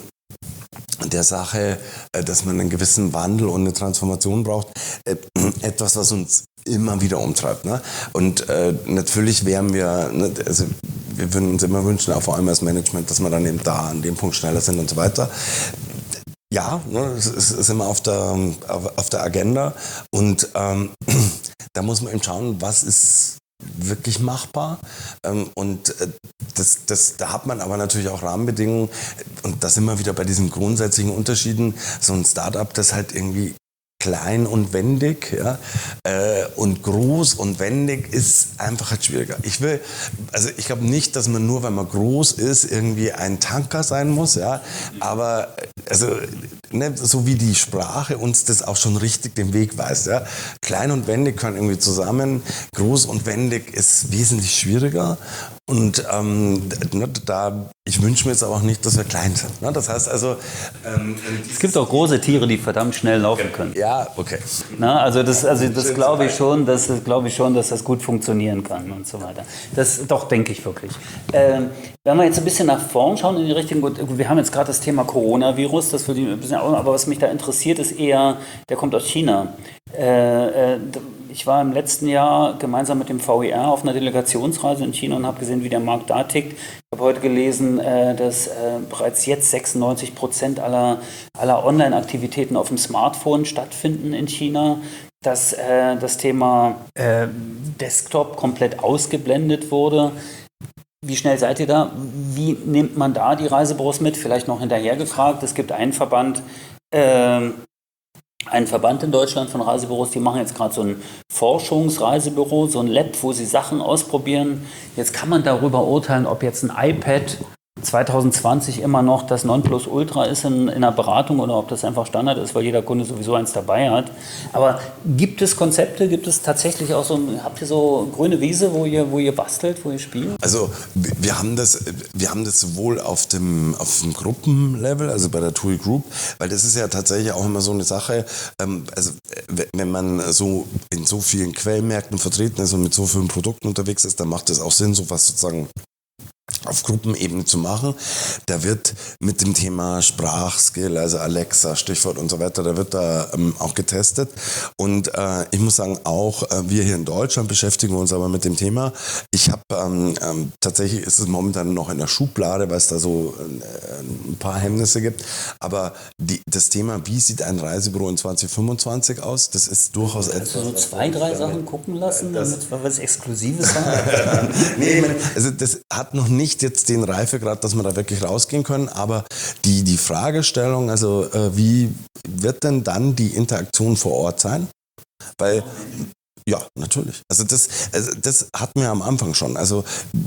der Sache, dass man einen gewissen Wandel und eine Transformation braucht, etwas, was uns immer wieder umtreibt. Ne? Und äh, natürlich wären wir, ne, also wir würden uns immer wünschen, auch vor allem als Management, dass wir dann eben da an dem Punkt schneller sind und so weiter. Ja, ne, es ist immer auf der, auf, auf der Agenda und ähm, da muss man eben schauen, was ist wirklich machbar ähm, und äh, das, das, da hat man aber natürlich auch Rahmenbedingungen und da sind wir wieder bei diesen grundsätzlichen Unterschieden. So ein Startup, das halt irgendwie klein und wendig, ja, äh, und groß und wendig ist einfach halt schwieriger. Ich will, also ich glaube nicht, dass man nur, wenn man groß ist, irgendwie ein Tanker sein muss, ja, aber also ne, so wie die Sprache uns das auch schon richtig den Weg weist, ja, klein und wendig können irgendwie zusammen, groß und wendig ist wesentlich schwieriger. Und ähm, da, ich ich wünsche mir jetzt aber auch nicht, dass wir klein sind. Ne? Das heißt also... Ähm, es gibt auch große Tiere, die verdammt schnell laufen können. Ja, okay. Na, also das, also das glaube ich schon, dass das glaube ich schon, dass das gut funktionieren kann und so weiter. Das doch denke ich wirklich. Ähm, wenn wir jetzt ein bisschen nach vorn schauen in die Richtung, gut, wir haben jetzt gerade das Thema Coronavirus, das würde ich ein bisschen, aber was mich da interessiert, ist eher, der kommt aus China. Äh, äh, ich war im letzten Jahr gemeinsam mit dem V E R auf einer Delegationsreise in China und habe gesehen, wie der Markt da tickt. Ich habe heute gelesen, äh, dass äh, bereits jetzt sechsundneunzig Prozent aller, aller Online-Aktivitäten auf dem Smartphone stattfinden in China, dass äh, das Thema äh, Desktop komplett ausgeblendet wurde. Wie schnell seid ihr da? Wie nimmt man da die Reisebüros mit? Vielleicht noch hinterher gefragt. Es gibt einen Verband, äh, einen Verband in Deutschland von Reisebüros, die machen jetzt gerade so ein Forschungsreisebüro, so ein Lab, wo sie Sachen ausprobieren. Jetzt kann man darüber urteilen, ob jetzt ein iPad zwanzig zwanzig immer noch das Nonplusultra ist in, in einer Beratung oder ob das einfach Standard ist, weil jeder Kunde sowieso eins dabei hat. Aber gibt es Konzepte, gibt es tatsächlich auch so, habt ihr so grüne Wiese, wo ihr, wo ihr bastelt, wo ihr spielt? Also wir haben das, wir haben das sowohl auf dem, auf dem Gruppenlevel, also bei der T U I Group, weil das ist ja tatsächlich auch immer so eine Sache, ähm, also wenn man so in so vielen Quellmärkten vertreten ist und mit so vielen Produkten unterwegs ist, dann macht es auch Sinn, sowas sozusagen auf Gruppenebene zu machen. Da wird mit dem Thema Sprachskill, also Alexa, Stichwort und so weiter, da wird da ähm, auch getestet. Und äh, ich muss sagen, auch äh, wir hier in Deutschland beschäftigen uns aber mit dem Thema. Ich habe ähm, ähm, tatsächlich ist es momentan noch in der Schublade, weil es da so äh, ein paar Hemmnisse gibt. Aber die, das Thema, wie sieht ein Reisebüro in zwanzig fünfundzwanzig aus, das ist durchaus etwas. Hast du so zwei, drei Sachen gucken lassen, damit wir was Exklusives haben? Nee, ich meine, also das hat noch nicht jetzt den Reifegrad, dass wir da wirklich rausgehen können, aber die, die Fragestellung, also äh, wie wird denn dann die Interaktion vor Ort sein? Weil, ja, natürlich. Also das, also das hatten wir am Anfang schon. Also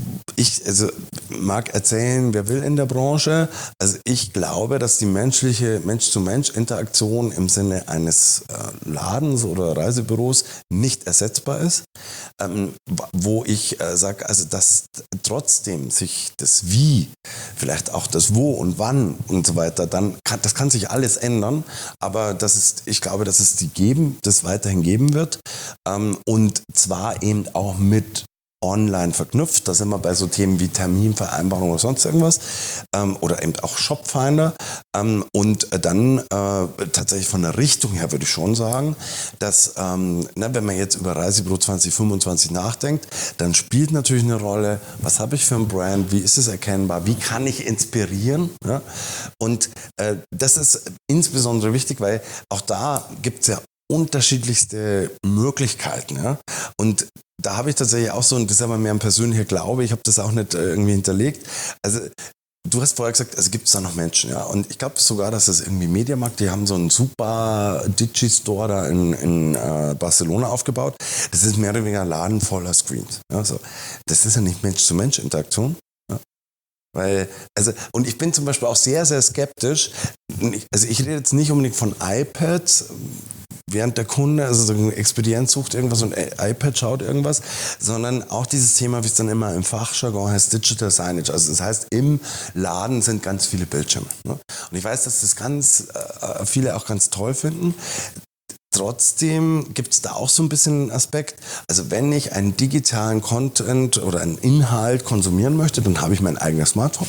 ich also mag erzählen, wer will in der Branche. Also ich glaube, dass die menschliche Mensch-zu-Mensch-Interaktion im Sinne eines äh, Ladens oder Reisebüros nicht ersetzbar ist. Ähm, wo ich äh, sage, also dass trotzdem sich das Wie, vielleicht auch das Wo und Wann und so weiter, dann kann, das kann sich alles ändern. Aber das ist, ich glaube, dass es die geben, das weiterhin geben wird. Ähm, und zwar eben auch mit online verknüpft. Da sind wir bei so Themen wie Terminvereinbarung oder sonst irgendwas. Ähm, oder eben auch Shopfinder. Ähm, und dann äh, tatsächlich von der Richtung her würde ich schon sagen, dass, ähm, na, wenn man jetzt über Reisebüro zwanzig fünfundzwanzig nachdenkt, dann spielt natürlich eine Rolle, was habe ich für ein Brand, wie ist es erkennbar, wie kann ich inspirieren? Ja? Und äh, das ist insbesondere wichtig, weil auch da gibt es ja unterschiedlichste Möglichkeiten. Ja? Und da habe ich tatsächlich auch so, und das ist aber mehr ein persönlicher Glaube, ich habe das auch nicht irgendwie hinterlegt. Also du hast vorher gesagt, also gibt es da noch Menschen, ja. Und ich glaube sogar, dass das irgendwie Mediamarkt, die haben so einen super Digi-Store da in, in äh, Barcelona aufgebaut. Das ist mehr oder weniger ein Laden voller Screens. Ja? So. Das ist ja nicht Mensch-zu-Mensch-Interaktion. Ja? Weil, also, und ich bin zum Beispiel auch sehr, sehr skeptisch. Also ich rede jetzt nicht unbedingt von iPads, während der Kunde, also so ein Expedient sucht irgendwas und iPad schaut irgendwas, sondern auch dieses Thema, wie es dann immer im Fachjargon heißt, Digital Signage. Also das heißt, im Laden sind ganz viele Bildschirme. Ne? Und ich weiß, dass das ganz äh, viele auch ganz toll finden. Trotzdem gibt es da auch so ein bisschen einen Aspekt, also wenn ich einen digitalen Content oder einen Inhalt konsumieren möchte, dann habe ich mein eigenes Smartphone.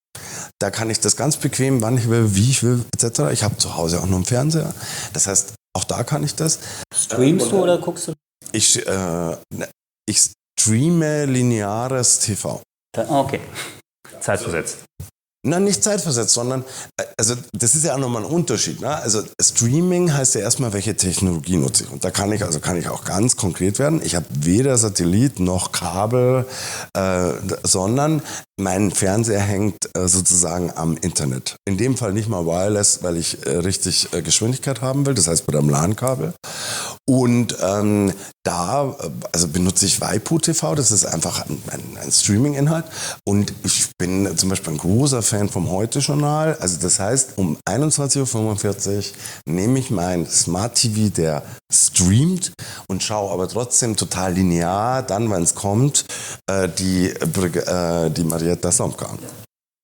Da kann ich das ganz bequem, wann ich will, wie ich will, et cetera. Ich habe zu Hause auch noch einen Fernseher. Das heißt, auch da kann ich das. Streamst du oder guckst du? Ich, äh, ich streame lineares T V. Okay. Zeitversetzt. Na, nicht zeitversetzt, sondern, also das ist ja auch nochmal ein Unterschied. Ne? Also Streaming heißt ja erstmal, welche Technologie nutze ich. Und da kann ich, also kann ich auch ganz konkret werden. Ich habe weder Satellit noch Kabel, äh, sondern mein Fernseher hängt äh, sozusagen am Internet. In dem Fall nicht mal wireless, weil ich äh, richtig äh, Geschwindigkeit haben will, das heißt mit einem LAN-Kabel. Und ähm, da also benutze ich Waipu T V, das ist einfach ein, ein, ein Streaming-Inhalt. Und ich bin zum Beispiel ein großer Fan vom Heute-Journal. Also das heißt, um einundzwanzig Uhr fünfundvierzig nehme ich mein Smart T V, der streamt und schaue aber trotzdem total linear, dann, wenn es kommt, äh, die, äh, die Marietta Slomka an.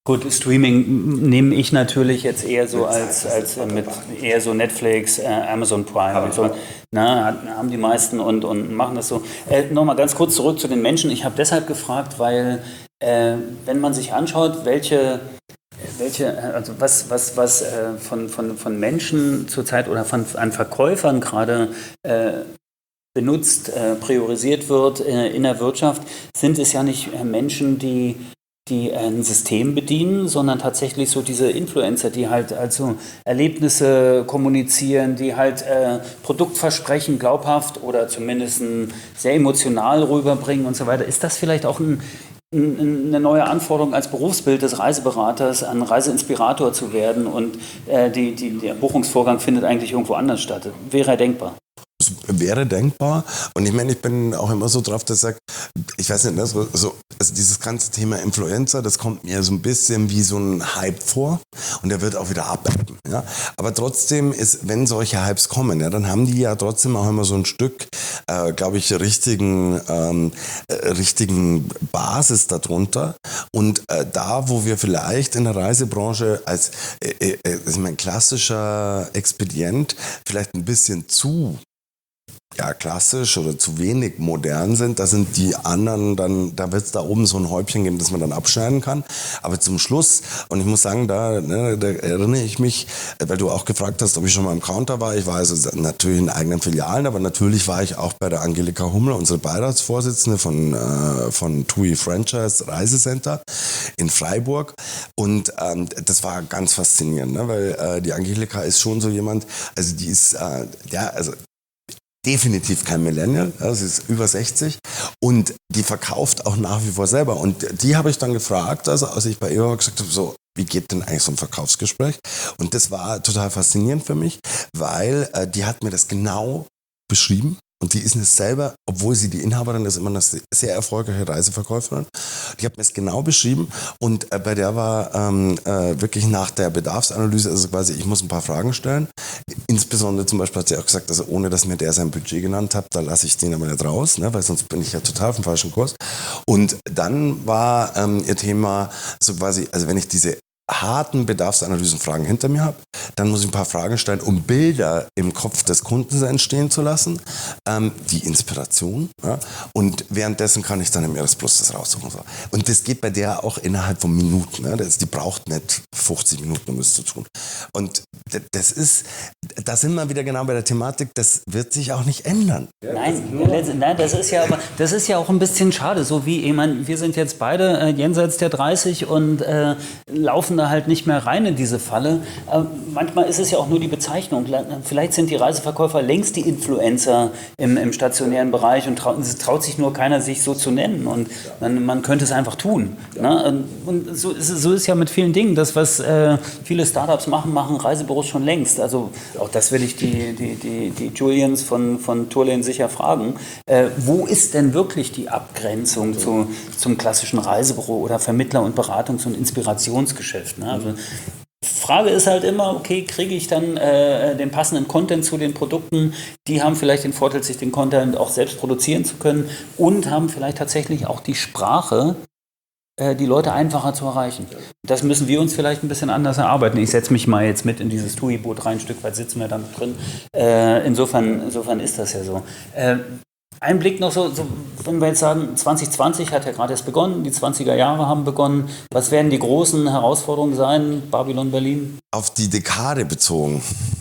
Gut, Streaming nehme ich natürlich jetzt eher so als, als äh, mit eher so Netflix, äh, Amazon Prime und so. Na, hat- haben die meisten und, und machen das so. Äh, Nochmal ganz kurz zurück zu den Menschen. Ich habe deshalb gefragt, weil äh, wenn man sich anschaut, welche, welche äh, also was, was, was äh, von, von, von Menschen zurzeit oder von an Verkäufern gerade äh, benutzt, äh, priorisiert wird äh, in der Wirtschaft, sind es ja nicht äh, Menschen, die die ein System bedienen, sondern tatsächlich so diese Influencer, die halt also Erlebnisse kommunizieren, die halt äh, Produktversprechen glaubhaft oder zumindest ein, sehr emotional rüberbringen und so weiter. Ist das vielleicht auch ein, ein, eine neue Anforderung als Berufsbild des Reiseberaters, ein Reiseinspirator zu werden und äh, die, die, der Buchungsvorgang findet eigentlich irgendwo anders statt? Wäre er denkbar? Wäre denkbar. Und ich meine, ich bin auch immer so drauf, dass ich sage, ich weiß nicht, ne, so, so, also dieses ganze Thema Influencer, das kommt mir so ein bisschen wie so ein Hype vor und der wird auch wieder abebben. Ja? Aber trotzdem ist, wenn solche Hypes kommen, ja, dann haben die ja trotzdem auch immer so ein Stück, äh, glaube ich, richtigen, ähm, äh, richtigen Basis darunter. Und äh, da, wo wir vielleicht in der Reisebranche als äh, äh, ist mein klassischer Expedient vielleicht ein bisschen zu ja, klassisch oder zu wenig modern sind, da sind die anderen dann, da wird es da oben so ein Häubchen geben, das man dann abschneiden kann. Aber zum Schluss, und ich muss sagen, da, ne, da erinnere ich mich, weil du auch gefragt hast, ob ich schon mal im Counter war. Ich war also natürlich in eigenen Filialen, aber natürlich war ich auch bei der Angelika Hummel, unsere Beiratsvorsitzende von, äh, von T U I Franchise Reisecenter in Freiburg. Und ähm, das war ganz faszinierend, ne, weil äh, die Angelika ist schon so jemand, also die ist, äh, ja, also definitiv kein Millennial, ja, sie ist über sechzig und die verkauft auch nach wie vor selber. Und die habe ich dann gefragt, also als ich bei ihr war, gesagt habe, so, wie geht denn eigentlich so ein Verkaufsgespräch? Und das war total faszinierend für mich, weil äh, die hat mir das genau beschrieben. Und die ist es selber, obwohl sie die Inhaberin ist, immer eine sehr erfolgreiche Reiseverkäuferin. Die hat mir es genau beschrieben und äh, bei der war ähm, äh, wirklich nach der Bedarfsanalyse, also quasi, ich muss ein paar Fragen stellen. Insbesondere zum Beispiel hat sie auch gesagt, also ohne dass mir der sein Budget genannt hat, da lasse ich den aber nicht raus, ne, weil sonst bin ich ja total auf dem falschen Kurs. Und dann war ähm, ihr Thema so quasi, also wenn ich diese harten Bedarfsanalysenfragen hinter mir habe, dann muss ich ein paar Fragen stellen, um Bilder im Kopf des Kunden entstehen zu lassen, ähm, die Inspiration, ja? Und währenddessen kann ich dann im Eres Plus das raussuchen. So. Und das geht bei der auch innerhalb von Minuten, ja? Das, die braucht nicht fünfzig Minuten, um es zu tun. Und das ist, da sind wir wieder genau bei der Thematik, das wird sich auch nicht ändern. Nein, nein, das ist ja aber das ist ja auch ein bisschen schade, so wie ich meine, wir sind jetzt beide äh, jenseits der dreißig und äh, laufen da halt nicht mehr rein in diese Falle. Äh, manchmal ist es ja auch nur die Bezeichnung. Vielleicht sind die Reiseverkäufer längst die Influencer im, im stationären Bereich und traut, traut sich nur keiner, sich so zu nennen. Und man, man könnte es einfach tun. Ne? Und so ist, so ist ja mit vielen Dingen. Das, was äh, viele Startups machen, machen Reisebüros schon längst. Also auch das will ich die, die, die, die Julians von, von Tourlane sicher fragen. Äh, wo ist denn wirklich die Abgrenzung zu, zum klassischen Reisebüro oder Vermittler- und Beratungs- und Inspirationsgeschäft? Ne? Also, Frage ist halt immer, okay, kriege ich dann äh, den passenden Content zu den Produkten? Die haben vielleicht den Vorteil, sich den Content auch selbst produzieren zu können und haben vielleicht tatsächlich auch die Sprache, äh, die Leute einfacher zu erreichen. Das müssen wir uns vielleicht ein bisschen anders erarbeiten. Ich setze mich mal jetzt mit in dieses T U I-Boot rein, ein Stück weit sitzen wir da mit drin. Äh, insofern, insofern ist das ja so. Äh, Ein Blick noch so, so, wenn wir jetzt sagen, zwanzig zwanzig hat ja gerade erst begonnen, die zwanziger Jahre haben begonnen. Was werden die großen Herausforderungen sein, Babylon Berlin? Auf die Dekade bezogen.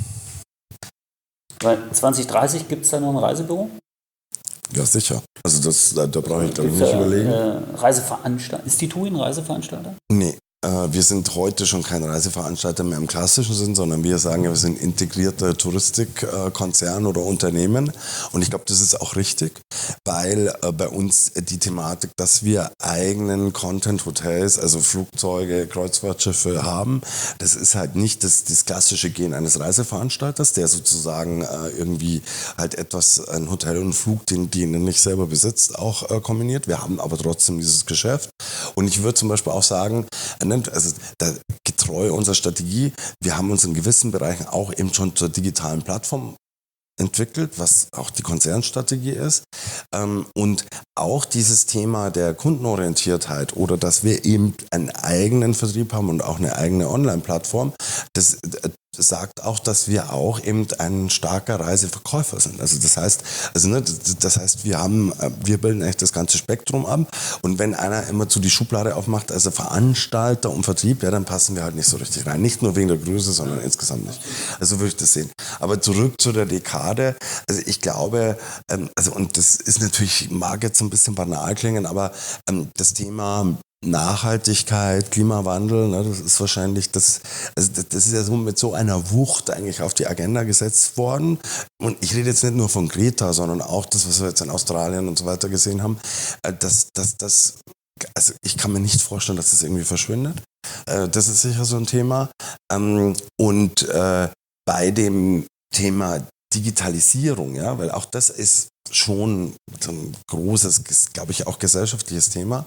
Weil zwanzig dreißig gibt es da noch ein Reisebüro? Ja, sicher. Also das, da, da brauche ich glaube ich Gibt's nicht da, überlegen. Äh, Reiseveranstalter. Ist die T U I ein Reiseveranstalter? Nee. Wir sind heute schon kein Reiseveranstalter mehr im klassischen Sinn, sondern wir sagen ja, wir sind integrierter Touristikkonzern oder Unternehmen. Und ich glaube, das ist auch richtig, weil bei uns die Thematik, dass wir eigenen Content-Hotels, also Flugzeuge, Kreuzfahrtschiffe haben, das ist halt nicht das, das klassische Gehen eines Reiseveranstalters, der sozusagen irgendwie halt etwas, ein Hotel und einen Flug, den, den er nicht selber besitzt, auch kombiniert. Wir haben aber trotzdem dieses Geschäft. Und ich würde zum Beispiel auch sagen, also da, getreu unserer Strategie, wir haben uns in gewissen Bereichen auch eben schon zur digitalen Plattform entwickelt, was auch die Konzernstrategie ist. Ähm, und auch dieses Thema der Kundenorientiertheit oder dass wir eben einen eigenen Vertrieb haben und auch eine eigene Online-Plattform, das sagt auch, dass wir auch eben ein starker Reiseverkäufer sind. Also das heißt, also ne, das heißt, wir haben, wir bilden eigentlich das ganze Spektrum ab. Und wenn einer immer zu die Schublade aufmacht, also Veranstalter und Vertrieb, ja, dann passen wir halt nicht so richtig rein. Nicht nur wegen der Größe, sondern insgesamt nicht. Also würde ich das sehen. Aber zurück zu der Dekade. Also ich glaube, also und das ist natürlich, mag jetzt ein bisschen banal klingen, aber das Thema Nachhaltigkeit, Klimawandel, ne, das ist wahrscheinlich das, also das, das ist ja so mit so einer Wucht eigentlich auf die Agenda gesetzt worden. Und ich rede jetzt nicht nur von Greta, sondern auch das, was wir jetzt in Australien und so weiter gesehen haben, dass das, das, also ich kann mir nicht vorstellen, dass das irgendwie verschwindet. Das ist sicher so ein Thema. Und bei dem Thema Digitalisierung, ja, weil auch das ist schon so ein großes, glaube ich, auch gesellschaftliches Thema.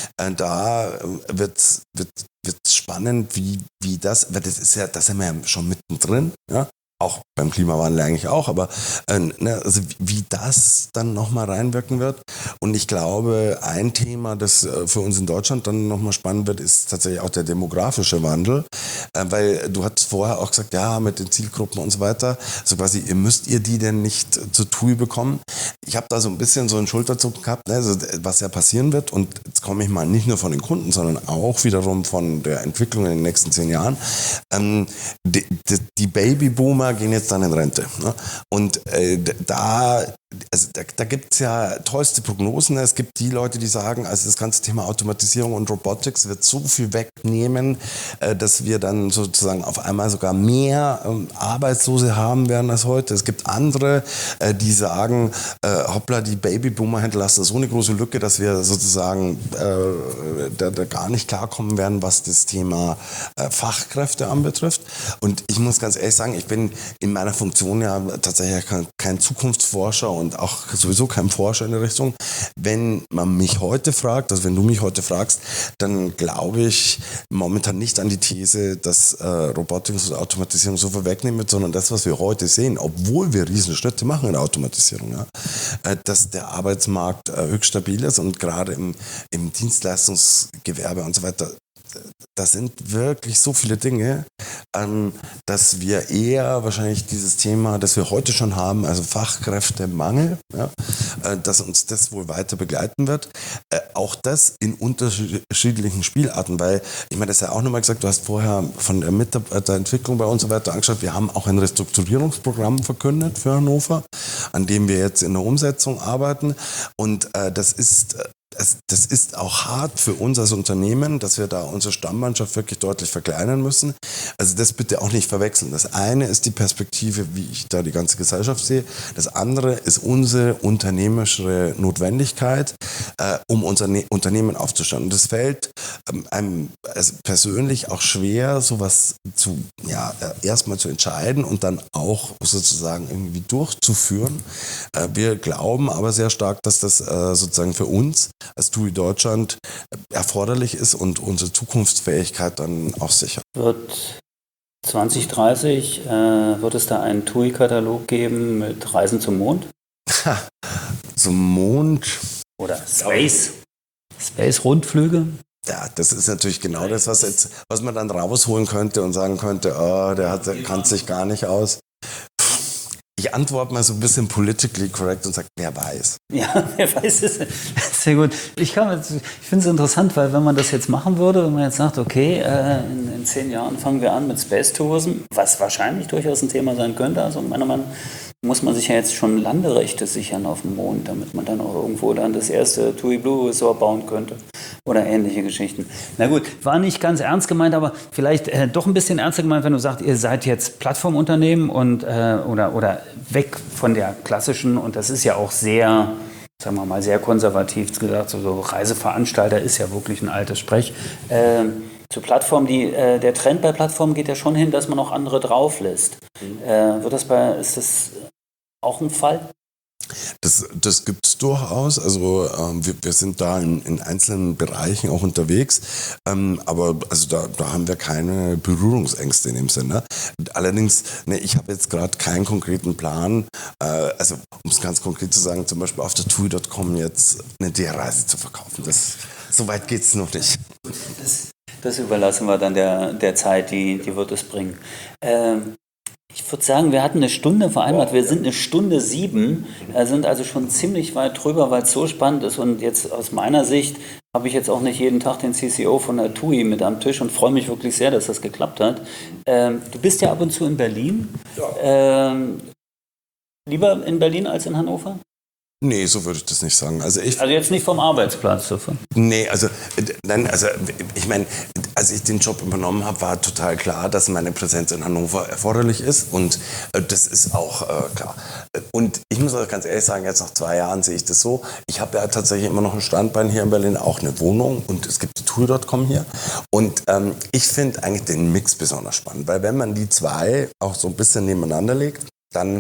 Da wird wird wird spannend, wie wie das, weil das ist ja, da sind wir ja schon mittendrin, ja. Auch beim Klimawandel eigentlich auch, aber äh, ne, also wie das dann nochmal reinwirken wird. Und ich glaube, ein Thema, das äh, für uns in Deutschland dann nochmal spannend wird, ist tatsächlich auch der demografische Wandel. Äh, weil du hast vorher auch gesagt, ja, mit den Zielgruppen und so weiter, so quasi, ihr müsst ihr die denn nicht zu T U I bekommen? Ich habe da so ein bisschen so einen Schulterzucken gehabt, ne, also, was ja passieren wird. Und jetzt komme ich mal nicht nur von den Kunden, sondern auch wiederum von der Entwicklung in den nächsten zehn Jahren. Ähm, die, die, die Babyboomer gehen jetzt dann in Rente. Ne? Und äh, da, also da, da gibt es ja tollste Prognosen. Es gibt die Leute, die sagen, also das ganze Thema Automatisierung und Robotics wird so viel wegnehmen, äh, dass wir dann sozusagen auf einmal sogar mehr ähm, Arbeitslose haben werden als heute. Es gibt andere, äh, die sagen, äh, hoppla, die Babyboomer hinterlassen so eine große Lücke, dass wir sozusagen äh, da, da gar nicht klarkommen werden, was das Thema äh, Fachkräfte anbetrifft. Und ich muss ganz ehrlich sagen, ich bin in meiner Funktion ja tatsächlich kein, kein Zukunftsforscher und auch sowieso kein Forscher in der Richtung. Wenn man mich heute fragt, also wenn du mich heute fragst, dann glaube ich momentan nicht an die These, dass äh, Robotik und Automatisierung so viel wegnehmen wird, sondern das, was wir heute sehen, obwohl wir riesen Schritte machen in der Automatisierung, ja, äh, dass der Arbeitsmarkt äh, höchst stabil ist und gerade im, im Dienstleistungsgewerbe und so weiter, das sind wirklich so viele Dinge, ähm, dass wir eher wahrscheinlich dieses Thema, das wir heute schon haben, also Fachkräftemangel, ja, äh, dass uns das wohl weiter begleiten wird. Äh, auch das in unterschiedlichen Spielarten, weil, ich meine, das ist ja auch nochmal gesagt, du hast vorher von der Mitarbeiterentwicklung bei uns und so weiter angeschaut, wir haben auch ein Restrukturierungsprogramm verkündet für Hannover, an dem wir jetzt in der Umsetzung arbeiten und äh, das ist Das, das ist auch hart für uns als Unternehmen, dass wir da unsere Stammmannschaft wirklich deutlich verkleinern müssen. Also das bitte auch nicht verwechseln. Das eine ist die Perspektive, wie ich da die ganze Gesellschaft sehe. Das andere ist unsere unternehmerische Notwendigkeit, äh, um unser ne- Unternehmen aufzustellen. Und es fällt ähm, einem also persönlich auch schwer, sowas zu, ja, äh, erstmal zu entscheiden und dann auch sozusagen irgendwie durchzuführen. Äh, wir glauben aber sehr stark, dass das äh, sozusagen für uns als T U I Deutschland erforderlich ist und unsere Zukunftsfähigkeit dann auch sichert. Wird zwanzig dreißig, äh, wird es da einen T U I-Katalog geben mit Reisen zum Mond? Zum Mond? Oder Space? Space-Rundflüge? Ja, das ist natürlich genau das, was, jetzt, was man dann rausholen könnte und sagen könnte, oh, der, hat, der kann sich gar nicht aus. Ich antworte mal so ein bisschen politically correct und sage, wer weiß. Ja, wer weiß es. Sehr gut. Ich, kann, ich finde es interessant, weil wenn man das jetzt machen würde, wenn man jetzt sagt, okay, äh, in, in zehn Jahren fangen wir an mit Space Tourism, was wahrscheinlich durchaus ein Thema sein könnte. Also meiner Meinung nach muss man sich ja jetzt schon Landerechte sichern auf dem Mond, damit man dann auch irgendwo dann das erste T U I Blue Resort bauen könnte. Oder ähnliche Geschichten. Na gut, war nicht ganz ernst gemeint, aber vielleicht äh, doch ein bisschen ernster gemeint, wenn du sagst, ihr seid jetzt Plattformunternehmen und, äh, oder, oder weg von der klassischen, und das ist ja auch sehr, sagen wir mal, sehr konservativ gesagt, so, so Reiseveranstalter ist ja wirklich ein altes Sprech. Äh, zu Plattformen, die, äh, der Trend bei Plattformen geht ja schon hin, dass man auch andere drauf lässt. Mhm. Äh, wird das bei, ist das auch ein Fall? Das, das gibt es durchaus. Also ähm, wir, wir sind da in, in einzelnen Bereichen auch unterwegs. Ähm, aber also da, da haben wir keine Berührungsängste in dem Sinne. Allerdings, ne, ich habe jetzt gerade keinen konkreten Plan. Äh, also um es ganz konkret zu sagen, zum Beispiel auf der T U I Punkt com jetzt eine D R-Reise zu verkaufen. Das, so weit geht es noch nicht. Das, das überlassen wir dann der, der Zeit, die, die wird es bringen. Ähm, ich würde sagen, wir hatten eine Stunde vereinbart. Wir sind eine Stunde sieben, äh, sind also schon ziemlich weit drüber, weil es so spannend ist. Und jetzt aus meiner Sicht habe ich jetzt auch nicht jeden Tag den C C O von der T U I mit am Tisch und freue mich wirklich sehr, dass das geklappt hat. Ähm, du bist ja ab und zu in Berlin. Ja. Ähm, lieber in Berlin als in Hannover? Nee, so würde ich das nicht sagen. Also, ich, also jetzt nicht vom Arbeitsplatz. So. Nee, also, nein, also ich meine, als ich den Job übernommen habe, war total klar, dass meine Präsenz in Hannover erforderlich ist und äh, das ist auch äh, klar. Und ich muss auch ganz ehrlich sagen, jetzt nach zwei Jahren sehe ich das so, ich habe ja tatsächlich immer noch ein Standbein hier in Berlin, auch eine Wohnung und es gibt die T U I Punkt com hier und ähm, ich finde eigentlich den Mix besonders spannend, weil wenn man die zwei auch so ein bisschen nebeneinander legt, dann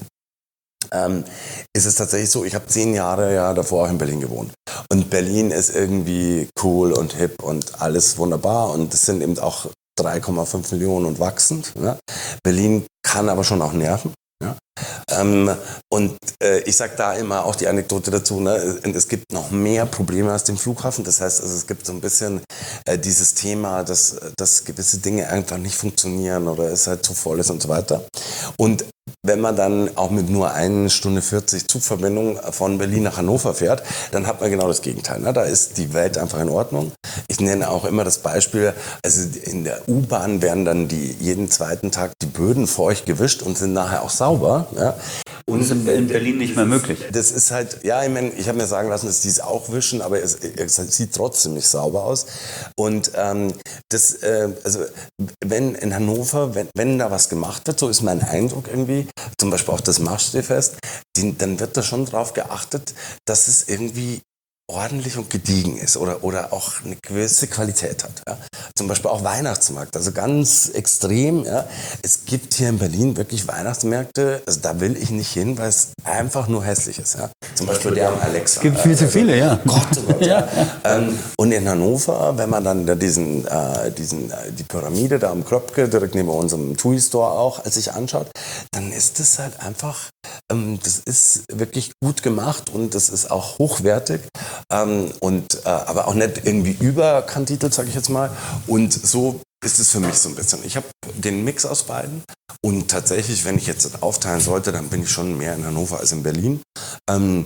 Ähm, ist es tatsächlich so, ich habe zehn Jahre ja davor auch in Berlin gewohnt. Und Berlin ist irgendwie cool und hip und alles wunderbar. Und es sind eben auch drei Komma fünf Millionen und wachsend. Ne? Berlin kann aber schon auch nerven. Ja? Ähm, und äh, ich sage da immer auch die Anekdote dazu, ne? Es gibt noch mehr Probleme als den Flughafen. Das heißt, also, es gibt so ein bisschen äh, dieses Thema, dass, dass gewisse Dinge einfach nicht funktionieren oder es halt zu voll ist und so weiter. Und wenn man dann auch mit nur eine Stunde vierzig Zugverbindung von Berlin nach Hannover fährt, dann hat man genau das Gegenteil. Ne? Da ist die Welt einfach in Ordnung. Ich nenne auch immer das Beispiel, also in der U-Bahn werden dann die, jeden zweiten Tag die Böden feucht gewischt und sind nachher auch sauber. Ja? Und das ist in Berlin nicht mehr möglich. Das ist halt, ja, ich meine, ich habe mir sagen lassen, dass die es auch wischen, aber es, es sieht trotzdem nicht sauber aus. Und ähm, das, äh, also wenn in Hannover, wenn, wenn da was gemacht wird, so ist mein Eindruck irgendwie, zum Beispiel auch das Marschseefest, dann wird da schon drauf geachtet, dass es irgendwie ordentlich und gediegen ist oder, oder auch eine gewisse Qualität hat. Ja. Zum Beispiel auch Weihnachtsmarkt, also ganz extrem. Ja. Es gibt hier in Berlin wirklich Weihnachtsmärkte, also da will ich nicht hin, weil es einfach nur hässlich ist. Ja. Zum Beispiel der am Alexa. Es gibt viel zu viele, ja. Gott, oh Gott, ja. ähm, und in Hannover, wenn man dann diesen, äh, diesen, äh, die Pyramide da am Kröpke, direkt neben unserem T U I-Store auch, als sich anschaut, dann ist das halt einfach, ähm, das ist wirklich gut gemacht und das ist auch hochwertig. Ähm, und, äh, aber auch nicht irgendwie überkantitelt, sage ich jetzt mal. Und so ist es für mich so ein bisschen. Ich habe den Mix aus beiden und tatsächlich, wenn ich jetzt aufteilen sollte, dann bin ich schon mehr in Hannover als in Berlin. Ähm,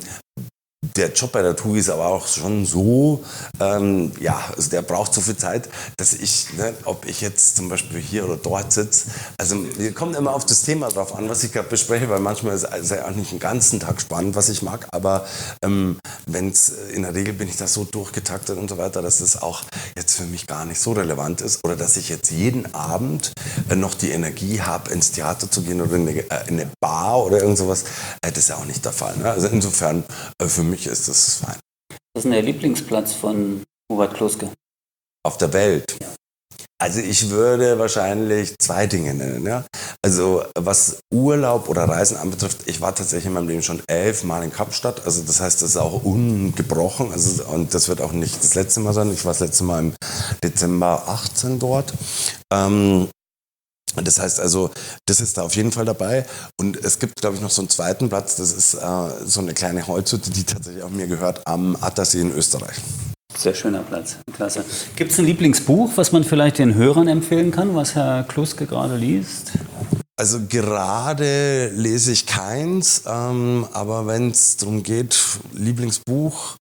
Der Job bei der T U I ist aber auch schon so, ähm, ja, also der braucht so viel Zeit, dass ich, ne, ob ich jetzt zum Beispiel hier oder dort sitze, also wir kommen immer auf das Thema drauf an, was ich gerade bespreche, weil manchmal ist es ja auch nicht den ganzen Tag spannend, was ich mag, aber ähm, wenn's, in der Regel bin ich da so durchgetaktet und so weiter, dass das auch jetzt für mich gar nicht so relevant ist oder dass ich jetzt jeden Abend äh, noch die Energie habe, ins Theater zu gehen oder in eine, äh, in eine Bar oder irgend sowas, äh, das ist ja auch nicht der Fall. Ne? Also insofern äh, für mich ist das fein. Was ist denn der Lieblingsplatz von Hubert Kluske? Auf der Welt? Ja. Also ich würde wahrscheinlich zwei Dinge nennen. Ja? Also was Urlaub oder Reisen anbetrifft, ich war tatsächlich in meinem Leben schon elf Mal in Kapstadt. Also das heißt, das ist auch ungebrochen. Also, und das wird auch nicht das letzte Mal sein. Ich war das letzte Mal im Dezember achtzehn dort. Ähm, Das heißt also, das ist da auf jeden Fall dabei. Und es gibt, glaube ich, noch so einen zweiten Platz. Das ist äh, so eine kleine Holzhütte, die tatsächlich auch mir gehört, am Attersee in Österreich. Sehr schöner Platz, klasse. Gibt es ein Lieblingsbuch, was man vielleicht den Hörern empfehlen kann, was Herr Kluske gerade liest? Also gerade lese ich keins, ähm, aber wenn es darum geht, Lieblingsbuch,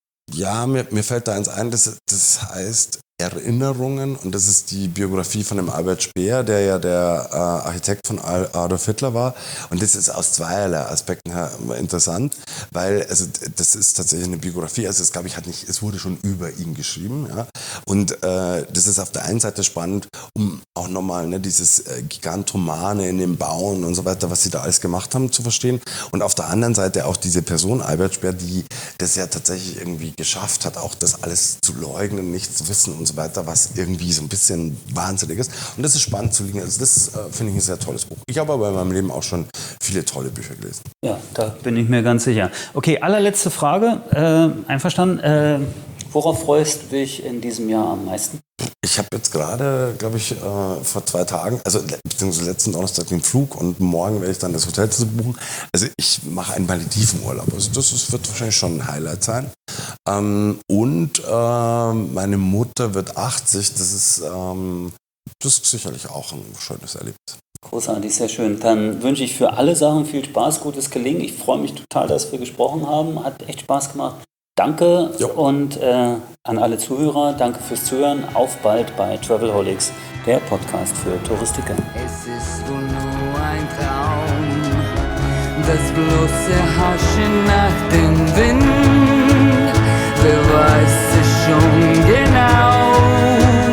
ja, mir, mir fällt da eins ein, das, das heißt Erinnerungen und das ist die Biografie von dem Albert Speer, der ja der äh, Architekt von Adolf Hitler war und das ist aus zweierlei Aspekten her interessant, weil also das ist tatsächlich eine Biografie, also es glaube ich hat nicht, es wurde schon über ihn geschrieben, ja, und äh, das ist auf der einen Seite spannend, um auch nochmal ne, dieses äh, Gigantomane in dem Bauen und so weiter, was sie da alles gemacht haben, zu verstehen und auf der anderen Seite auch diese Person Albert Speer, die das ja tatsächlich irgendwie geschafft hat, auch das alles zu leugnen, nicht zu wissen und und so weiter, was irgendwie so ein bisschen wahnsinnig ist. Und das ist spannend zu liegen. Also das äh, finde ich ein sehr tolles Buch. Ich habe aber in meinem Leben auch schon viele tolle Bücher gelesen. Ja, da bin ich mir ganz sicher. Okay, allerletzte Frage. Äh, einverstanden. Äh, worauf freust du dich in diesem Jahr am meisten? Ich habe jetzt gerade, glaube ich, äh, vor zwei Tagen, also beziehungsweise letzten Donnerstag den Flug und morgen werde ich dann das Hotel zu buchen. Also ich mache einen Maledivenurlaub. Also das ist, wird wahrscheinlich schon ein Highlight sein. Ähm, und äh, meine Mutter wird achtzig. Das ist, ähm, das ist sicherlich auch ein schönes Erlebnis. Großartig, sehr schön. Dann wünsche ich für alle Sachen viel Spaß, gutes Gelingen. Ich freue mich total, dass wir gesprochen haben. Hat echt Spaß gemacht. Danke Jo. und äh, an alle Zuhörer, danke fürs Zuhören. Auf bald bei Travelholics, der Podcast für Touristiker. Es ist wohl nur ein Traum, das bloße Haschen nach dem Wind. Wer weiß es schon genau?